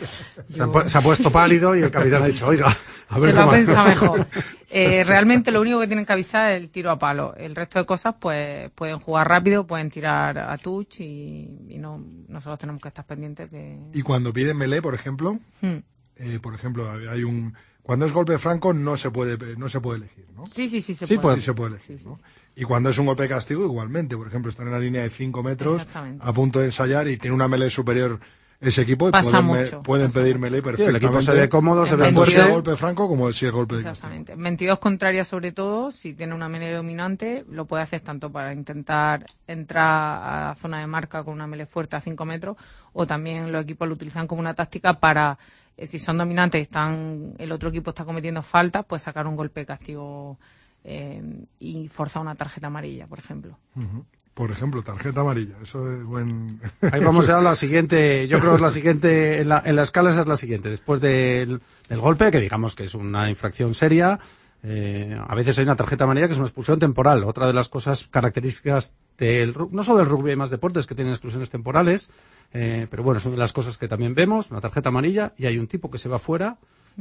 se, ha, se ha puesto pálido y el capitán ha dicho, oiga, a ver se lo cómo... ha pensado mejor. Eh, realmente lo único que tienen que avisar es el tiro a palo. El resto de cosas, pues, pueden jugar rápido, pueden tirar a touch y, y no nosotros tenemos que estar pendientes de... Y cuando piden melee, por ejemplo, hmm. eh, por ejemplo, hay un... Cuando es golpe franco no se puede no se puede elegir, ¿no? Sí, sí, sí se sí, puede. Sí se puede elegir, sí, ¿no? Sí. Y cuando es un golpe de castigo, igualmente. Por ejemplo, están en la línea de cinco metros a punto de ensayar y tiene una melee superior ese equipo y pasa pueden, mucho, me, pueden pasa pedir mucho. melee perfectamente. Sí, el equipo se ve cómodo, se ve tanto fuerte. si es golpe franco como si es golpe de castigo. Exactamente. veintidós contrarias sobre todo, si tiene una melee dominante, lo puede hacer tanto para intentar entrar a la zona de marca con una melee fuerte a cinco metros o también los equipos lo utilizan como una táctica para... si son dominantes y están, el otro equipo está cometiendo faltas, pues sacar un golpe de castigo eh, y forzar una tarjeta amarilla, por ejemplo. Uh-huh. Por ejemplo, tarjeta amarilla, eso es buen... Ahí vamos a la siguiente, yo creo que es la siguiente, en la, en la escala esa es la siguiente, después del, del golpe, que digamos que es una infracción seria, eh, a veces hay una tarjeta amarilla que es una expulsión temporal. Otra de las cosas características del, no solo del rugby, hay más deportes que tienen exclusiones temporales, Eh, pero bueno, es una de las cosas que también vemos, una tarjeta amarilla y hay un tipo que se va fuera,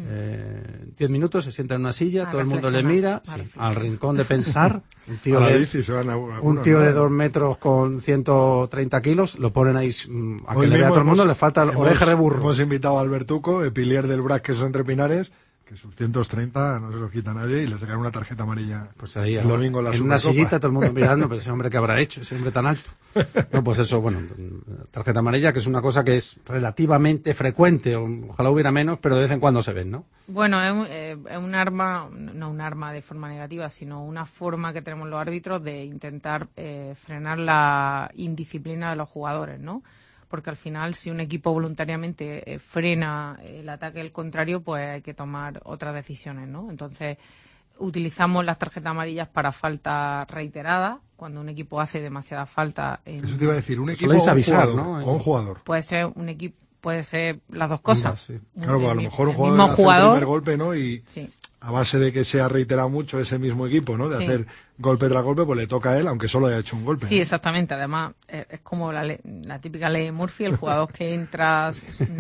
eh, diez minutos, se sienta en una silla, a todo el mundo le mira, sí, al rincón de pensar, un tío, de, bici, a, un tío de dos metros con ciento treinta kilos, lo ponen ahí a que Hoy le vea a todo el mundo, hemos, le falta hemos, oreja de burro. Hemos invitado a Albertuco, el pilier del Brac, que son entre Pinares, que sus ciento treinta no se los quita nadie y le sacan una tarjeta amarilla pues ahí, el domingo en la en una sillita todo el mundo mirando, pero ese hombre que habrá hecho, ese hombre tan alto. No, pues eso, bueno, tarjeta amarilla, que es una cosa que es relativamente frecuente, ojalá hubiera menos, pero de vez en cuando se ven, ¿no? Bueno, es un, eh, es un arma, no un arma de forma negativa, sino una forma que tenemos los árbitros de intentar eh, frenar la indisciplina de los jugadores, ¿no? Porque al final, si un equipo voluntariamente eh, frena el ataque del contrario, pues hay que tomar otras decisiones, ¿no? Entonces, utilizamos las tarjetas amarillas para faltas reiteradas, cuando un equipo hace demasiada falta. En... Eso te iba a decir, un equipo o un, avisar, jugador, ¿no? o un jugador. Puede ser un equipo, puede ser las dos cosas. Sí. Claro, pues a lo mejor un el jugador hace jugador, el primer golpe, ¿no? Y sí. a base de que se ha reiterado mucho ese mismo equipo, ¿no? De sí. hacer golpe tras golpe, pues le toca a él, aunque solo haya hecho un golpe. Sí, ¿no? Exactamente. Además, eh, es como la, ley, la típica ley de Murphy, el jugador que entra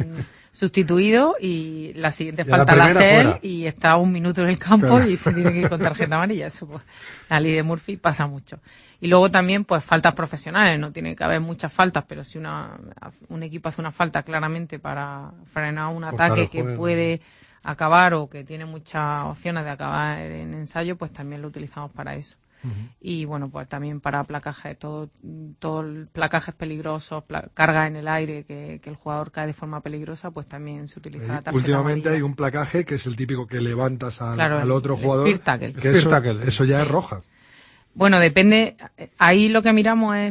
sustituido y la siguiente y falta la hace él y está un minuto en el campo claro. y se tiene que ir con tarjeta amarilla. Eso, pues, la ley de Murphy pasa mucho. Y luego también, pues, faltas profesionales. No tiene que haber muchas faltas, pero si una, un equipo hace una falta claramente para frenar un Cortar ataque que puede acabar o que tiene muchas opciones de acabar en ensayo, pues también lo utilizamos para eso. Uh-huh. Y bueno, pues también para placaje, todo, todo el placajes peligrosos, pla- carga en el aire, que, que el jugador cae de forma peligrosa, pues también se utiliza eh, la tarjeta Últimamente amarilla. Hay un placaje que es el típico que levantas al, claro, al otro el, jugador. El spear tackle. Que eso, eso ya es roja. Bueno, depende. Ahí lo que miramos es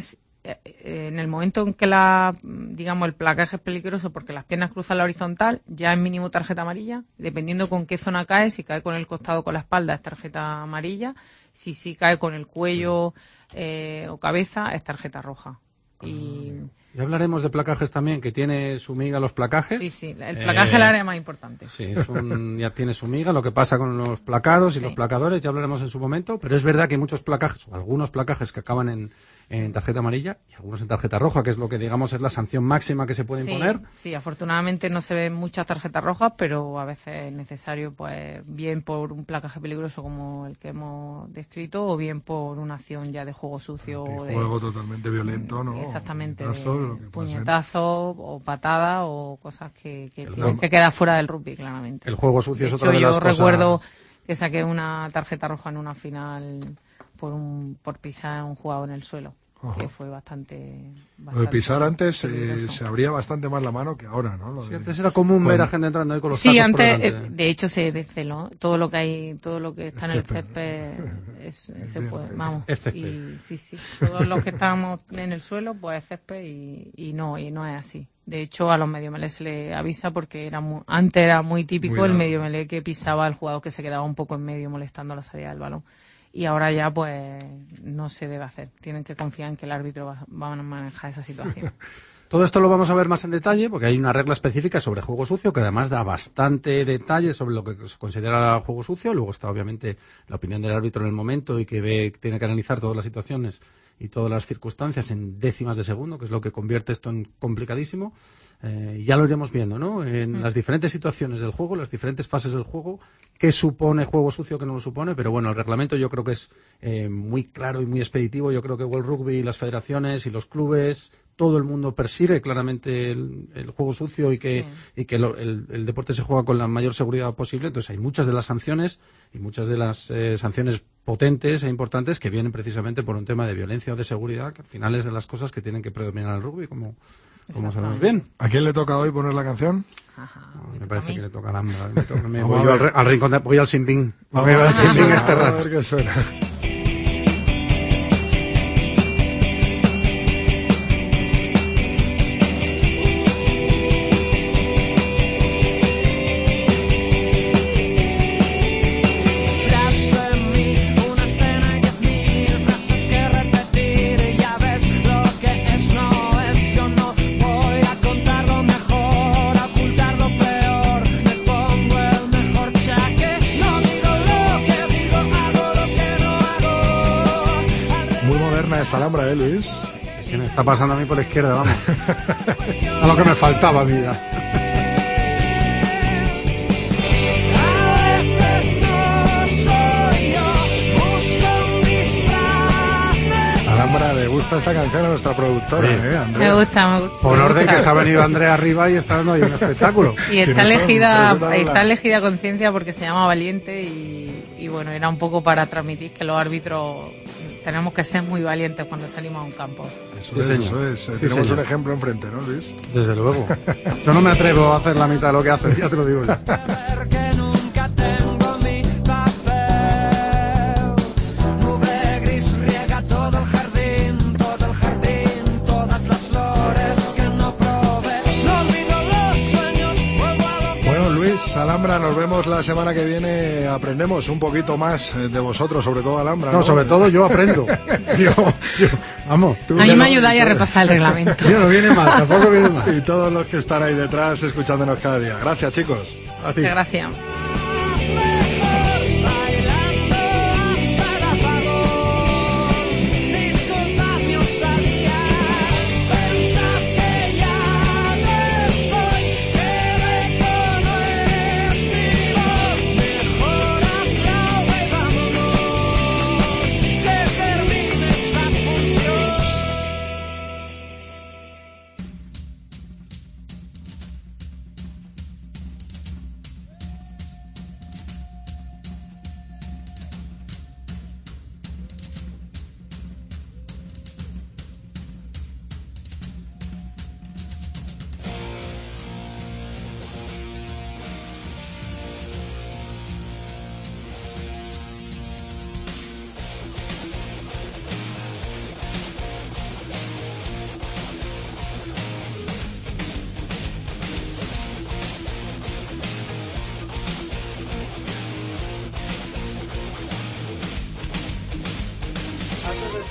eh, en el momento en que la, digamos, el placaje es peligroso porque las piernas cruzan la horizontal, ya es mínimo tarjeta amarilla. Dependiendo con qué zona cae, si cae con el costado o con la espalda es tarjeta amarilla. Si sí cae con el cuello eh, o cabeza es tarjeta roja. Y... Y hablaremos de placajes también, que tiene su miga los placajes. Sí, sí, el placaje eh, es el área más importante. Sí, es un, ya tiene su miga, lo que pasa con los placados y sí. los placadores, ya hablaremos en su momento, pero es verdad que hay muchos placajes, o algunos placajes que acaban en, en tarjeta amarilla y algunos en tarjeta roja, que es lo que digamos es la sanción máxima que se puede sí, imponer. Sí, afortunadamente no se ven muchas tarjetas rojas, pero a veces es necesario, pues, bien por un placaje peligroso como el que hemos descrito, o bien por una acción ya de juego sucio. De de, juego totalmente violento, ¿no? Exactamente. Puñetazo, de, puñetazo o patada o cosas que, que tienen juego, que quedar fuera del rugby, claramente. El juego sucio de es hecho, otra de las yo cosas. Yo recuerdo que saqué una tarjeta roja en una final por un por pisar a un jugador en el suelo. Ajá. Que fue bastante, bastante lo de pisar antes eh, se abría bastante más la mano que ahora, ¿no? Lo sí, de... antes era común ver a gente entrando ahí con los sí, tacos antes, por delante. Eh, de hecho se desceló todo lo que hay, todo lo que está en el césped, es, se puede, vamos, y sí, sí, todos los que estábamos en el suelo, pues es césped y, y no, y no es así. De hecho, a los medio melé se le avisa porque era muy, antes era muy típico muy el medio melé que pisaba al jugador que se quedaba un poco en medio molestando la salida del balón. Y ahora ya, pues, no se debe hacer. Tienen que confiar en que el árbitro va, va a manejar esa situación. Todo esto lo vamos a ver más en detalle porque hay una regla específica sobre juego sucio que además da bastante detalle sobre lo que se considera juego sucio. Luego está, obviamente, la opinión del árbitro en el momento y que ve, tiene que analizar todas las situaciones y todas las circunstancias en décimas de segundo, que es lo que convierte esto en complicadísimo. Eh, ya lo iremos viendo, ¿no? En mm. las diferentes situaciones del juego, las diferentes fases del juego, qué supone juego sucio, qué no lo supone, pero bueno, el reglamento yo creo que es eh, muy claro y muy expeditivo. Yo creo que World Rugby, las federaciones y los clubes, todo el mundo persigue claramente el, el juego sucio y que, sí. y que lo, el, el deporte se juega con la mayor seguridad posible. Entonces hay muchas de las sanciones y muchas de las eh, sanciones potentes e importantes que vienen precisamente por un tema de violencia o de seguridad, que al final es de las cosas que tienen que predominar en el rugby, como, como sabemos bien. ¿A quién le toca hoy poner la canción? Ajá, no, me parece que le toca a Alhambra. Me toca, me voy yo al, al rincón, de, voy al Sinbin. Voy al Sinbin este rato. A ver qué suena. Esta Alhambra, ¿eh, Luis? Sí, me está pasando a mí por la izquierda, vamos. A lo que me faltaba, vida. Alhambra, le gusta esta canción a nuestra productora, sí. ¿eh, Andrea? Me gusta, me gusta. Por orden que se ha venido Andrea arriba y está dando ahí un espectáculo. Y está elegida, está elegida conciencia porque se llama Valiente y, y bueno, era un poco para transmitir que los árbitros tenemos que ser muy valientes cuando salimos a un campo. Eso sí, es, señor. eso es. Sí, Tenemos señor. un ejemplo enfrente, ¿no, Luis? Desde luego. Yo no me atrevo a hacer la mitad de lo que hace, ya te lo digo yo. Alhambra, nos vemos la semana que viene. Aprendemos un poquito más de vosotros, sobre todo Alhambra. No, ¿no? sobre todo yo aprendo. yo, yo, vamos. A mí me ayudáis a repasar el reglamento. Yo no viene mal, tampoco viene mal. Y todos los que están ahí detrás escuchándonos cada día. Gracias, chicos. A ti. Muchas gracias.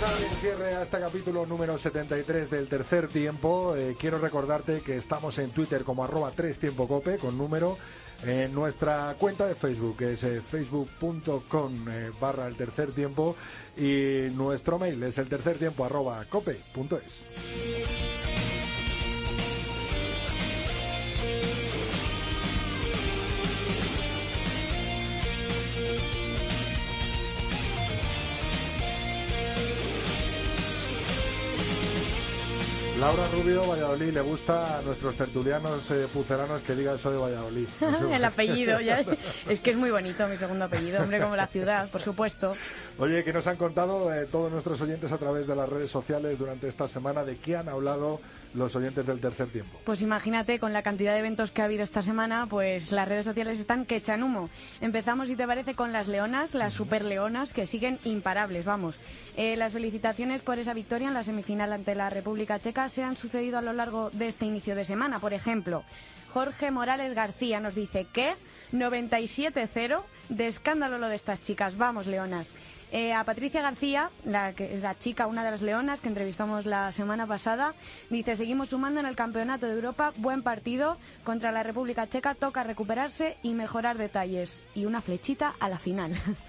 dar un cierre a este capítulo número setenta y tres del tercer tiempo. Eh, quiero recordarte que estamos en Twitter como arroba tres tiempo cope con número, en nuestra cuenta de Facebook, que es eh, facebook punto com eh, barra el tercer tiempo, y nuestro mail es el tercer tiempo arroba cope punto es. Laura Rubio, Valladolid, le gusta a nuestros tertulianos eh, puceranos que diga eso de Valladolid. No sé. El apellido, ya. Es que es muy bonito mi segundo apellido, hombre, como la ciudad, por supuesto. Oye, ¿qué nos han contado eh, todos nuestros oyentes a través de las redes sociales durante esta semana? ¿De qué han hablado los oyentes del tercer tiempo? Pues imagínate, con la cantidad de eventos que ha habido esta semana, pues las redes sociales están que echan humo. Empezamos, si te parece, con las leonas, las superleonas, que siguen imparables, vamos. Eh, las felicitaciones por esa victoria en la semifinal ante la República Checa se han sucedido a lo largo de este inicio de semana. Por ejemplo, Jorge Morales García nos dice que noventa y siete cero, de escándalo lo de estas chicas. Vamos, leonas. Eh, a Patricia García, la, que, la chica, una de las leonas que entrevistamos la semana pasada, dice: seguimos sumando en el Campeonato de Europa, buen partido contra la República Checa, toca recuperarse y mejorar detalles. Y una flechita a la final.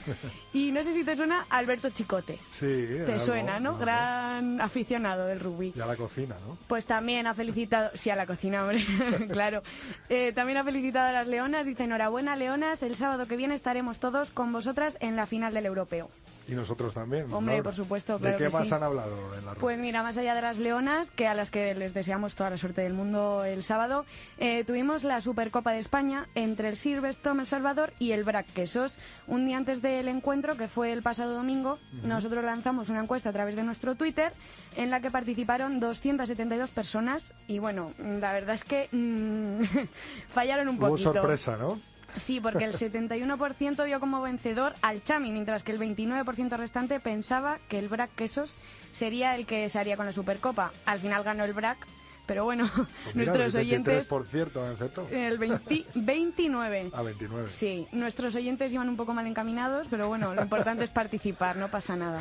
Y no sé si te suena Alberto Chicote. Sí. Te algo, suena, ¿no? Algo. Gran aficionado del rugby. Y a la cocina, ¿no? Pues también ha felicitado, sí, a la cocina, hombre, claro. Eh, también ha felicitado a las leonas, dice: enhorabuena, leonas, el sábado que viene estaremos todos con vosotras en la final del europeo. Y nosotros también. Hombre, Laura. por supuesto, ¿De claro qué que más sí. han hablado en la Pues mira, más allá de las leonas, que a las que les deseamos toda la suerte del mundo el sábado, eh, tuvimos la Supercopa de España entre el Silverstone El Salvador y el Brac Quesos. Un día antes del encuentro, que fue el pasado domingo, uh-huh. nosotros lanzamos una encuesta a través de nuestro Twitter en la que participaron doscientas setenta y dos personas y bueno, la verdad es que mmm, fallaron un Hubo poquito. Hubo sorpresa, ¿no? Sí, porque el setenta y uno por ciento dio como vencedor al Chami, mientras que el veintinueve por ciento restante pensaba que el Brac Quesos sería el que se haría con la Supercopa. Al final ganó el Brac, pero bueno, pues mira, nuestros el veintitrés oyentes... por ciento aceptó. El veinte, veintinueve. A veintinueve. Sí, nuestros oyentes iban un poco mal encaminados, pero bueno, lo importante es participar, no pasa nada.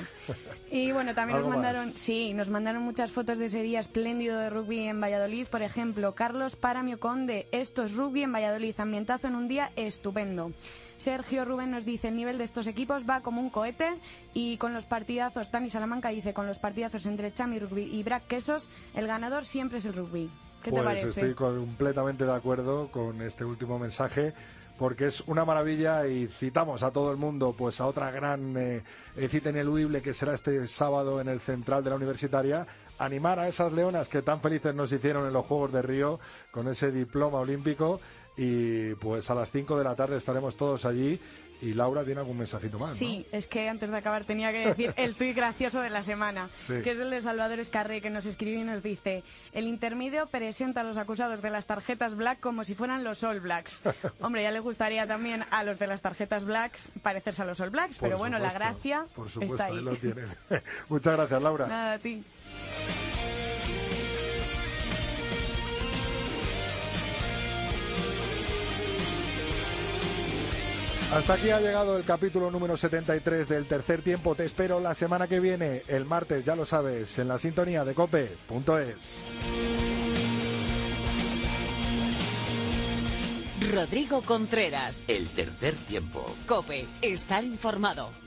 Y bueno, también nos mandaron, más? sí, nos mandaron muchas fotos de ese día espléndido de rugby en Valladolid. Por ejemplo, Carlos Paramio Conde, esto es rugby en Valladolid, ambientazo en un día estupendo. Sergio Rubén nos dice: el nivel de estos equipos va como un cohete, y con los partidazos, Dani Salamanca dice, con los partidazos entre Chami Rugby y Brac Quesos, el ganador siempre es el rugby. ¿Qué pues te parece? Estoy completamente de acuerdo con este último mensaje, porque es una maravilla, y citamos a todo el mundo pues a otra gran eh, cita ineludible que será este sábado en el Central de la Universitaria. Animar a esas leonas que tan felices nos hicieron en los Juegos de Río con ese diploma olímpico, y pues a las cinco de la tarde estaremos todos allí. Y Laura tiene algún mensajito más, Sí, ¿no? es que antes de acabar tenía que decir el tuit gracioso de la semana, sí. que es el de Salvador Escarré, que nos escribió y nos dice: el intermedio presenta a los acusados de las tarjetas black como si fueran los All Blacks. Hombre, ya le gustaría también a los de las tarjetas blacks parecerse a los All Blacks, por pero bueno, supuesto, la gracia por supuesto, está ahí. ahí lo tienen. Muchas gracias, Laura. Nada, a ti. Hasta aquí ha llegado el capítulo número setenta y tres del tercer tiempo. Te espero la semana que viene, el martes, ya lo sabes, en la sintonía de cope punto es. Rodrigo Contreras. El tercer tiempo. Cope, estar informado.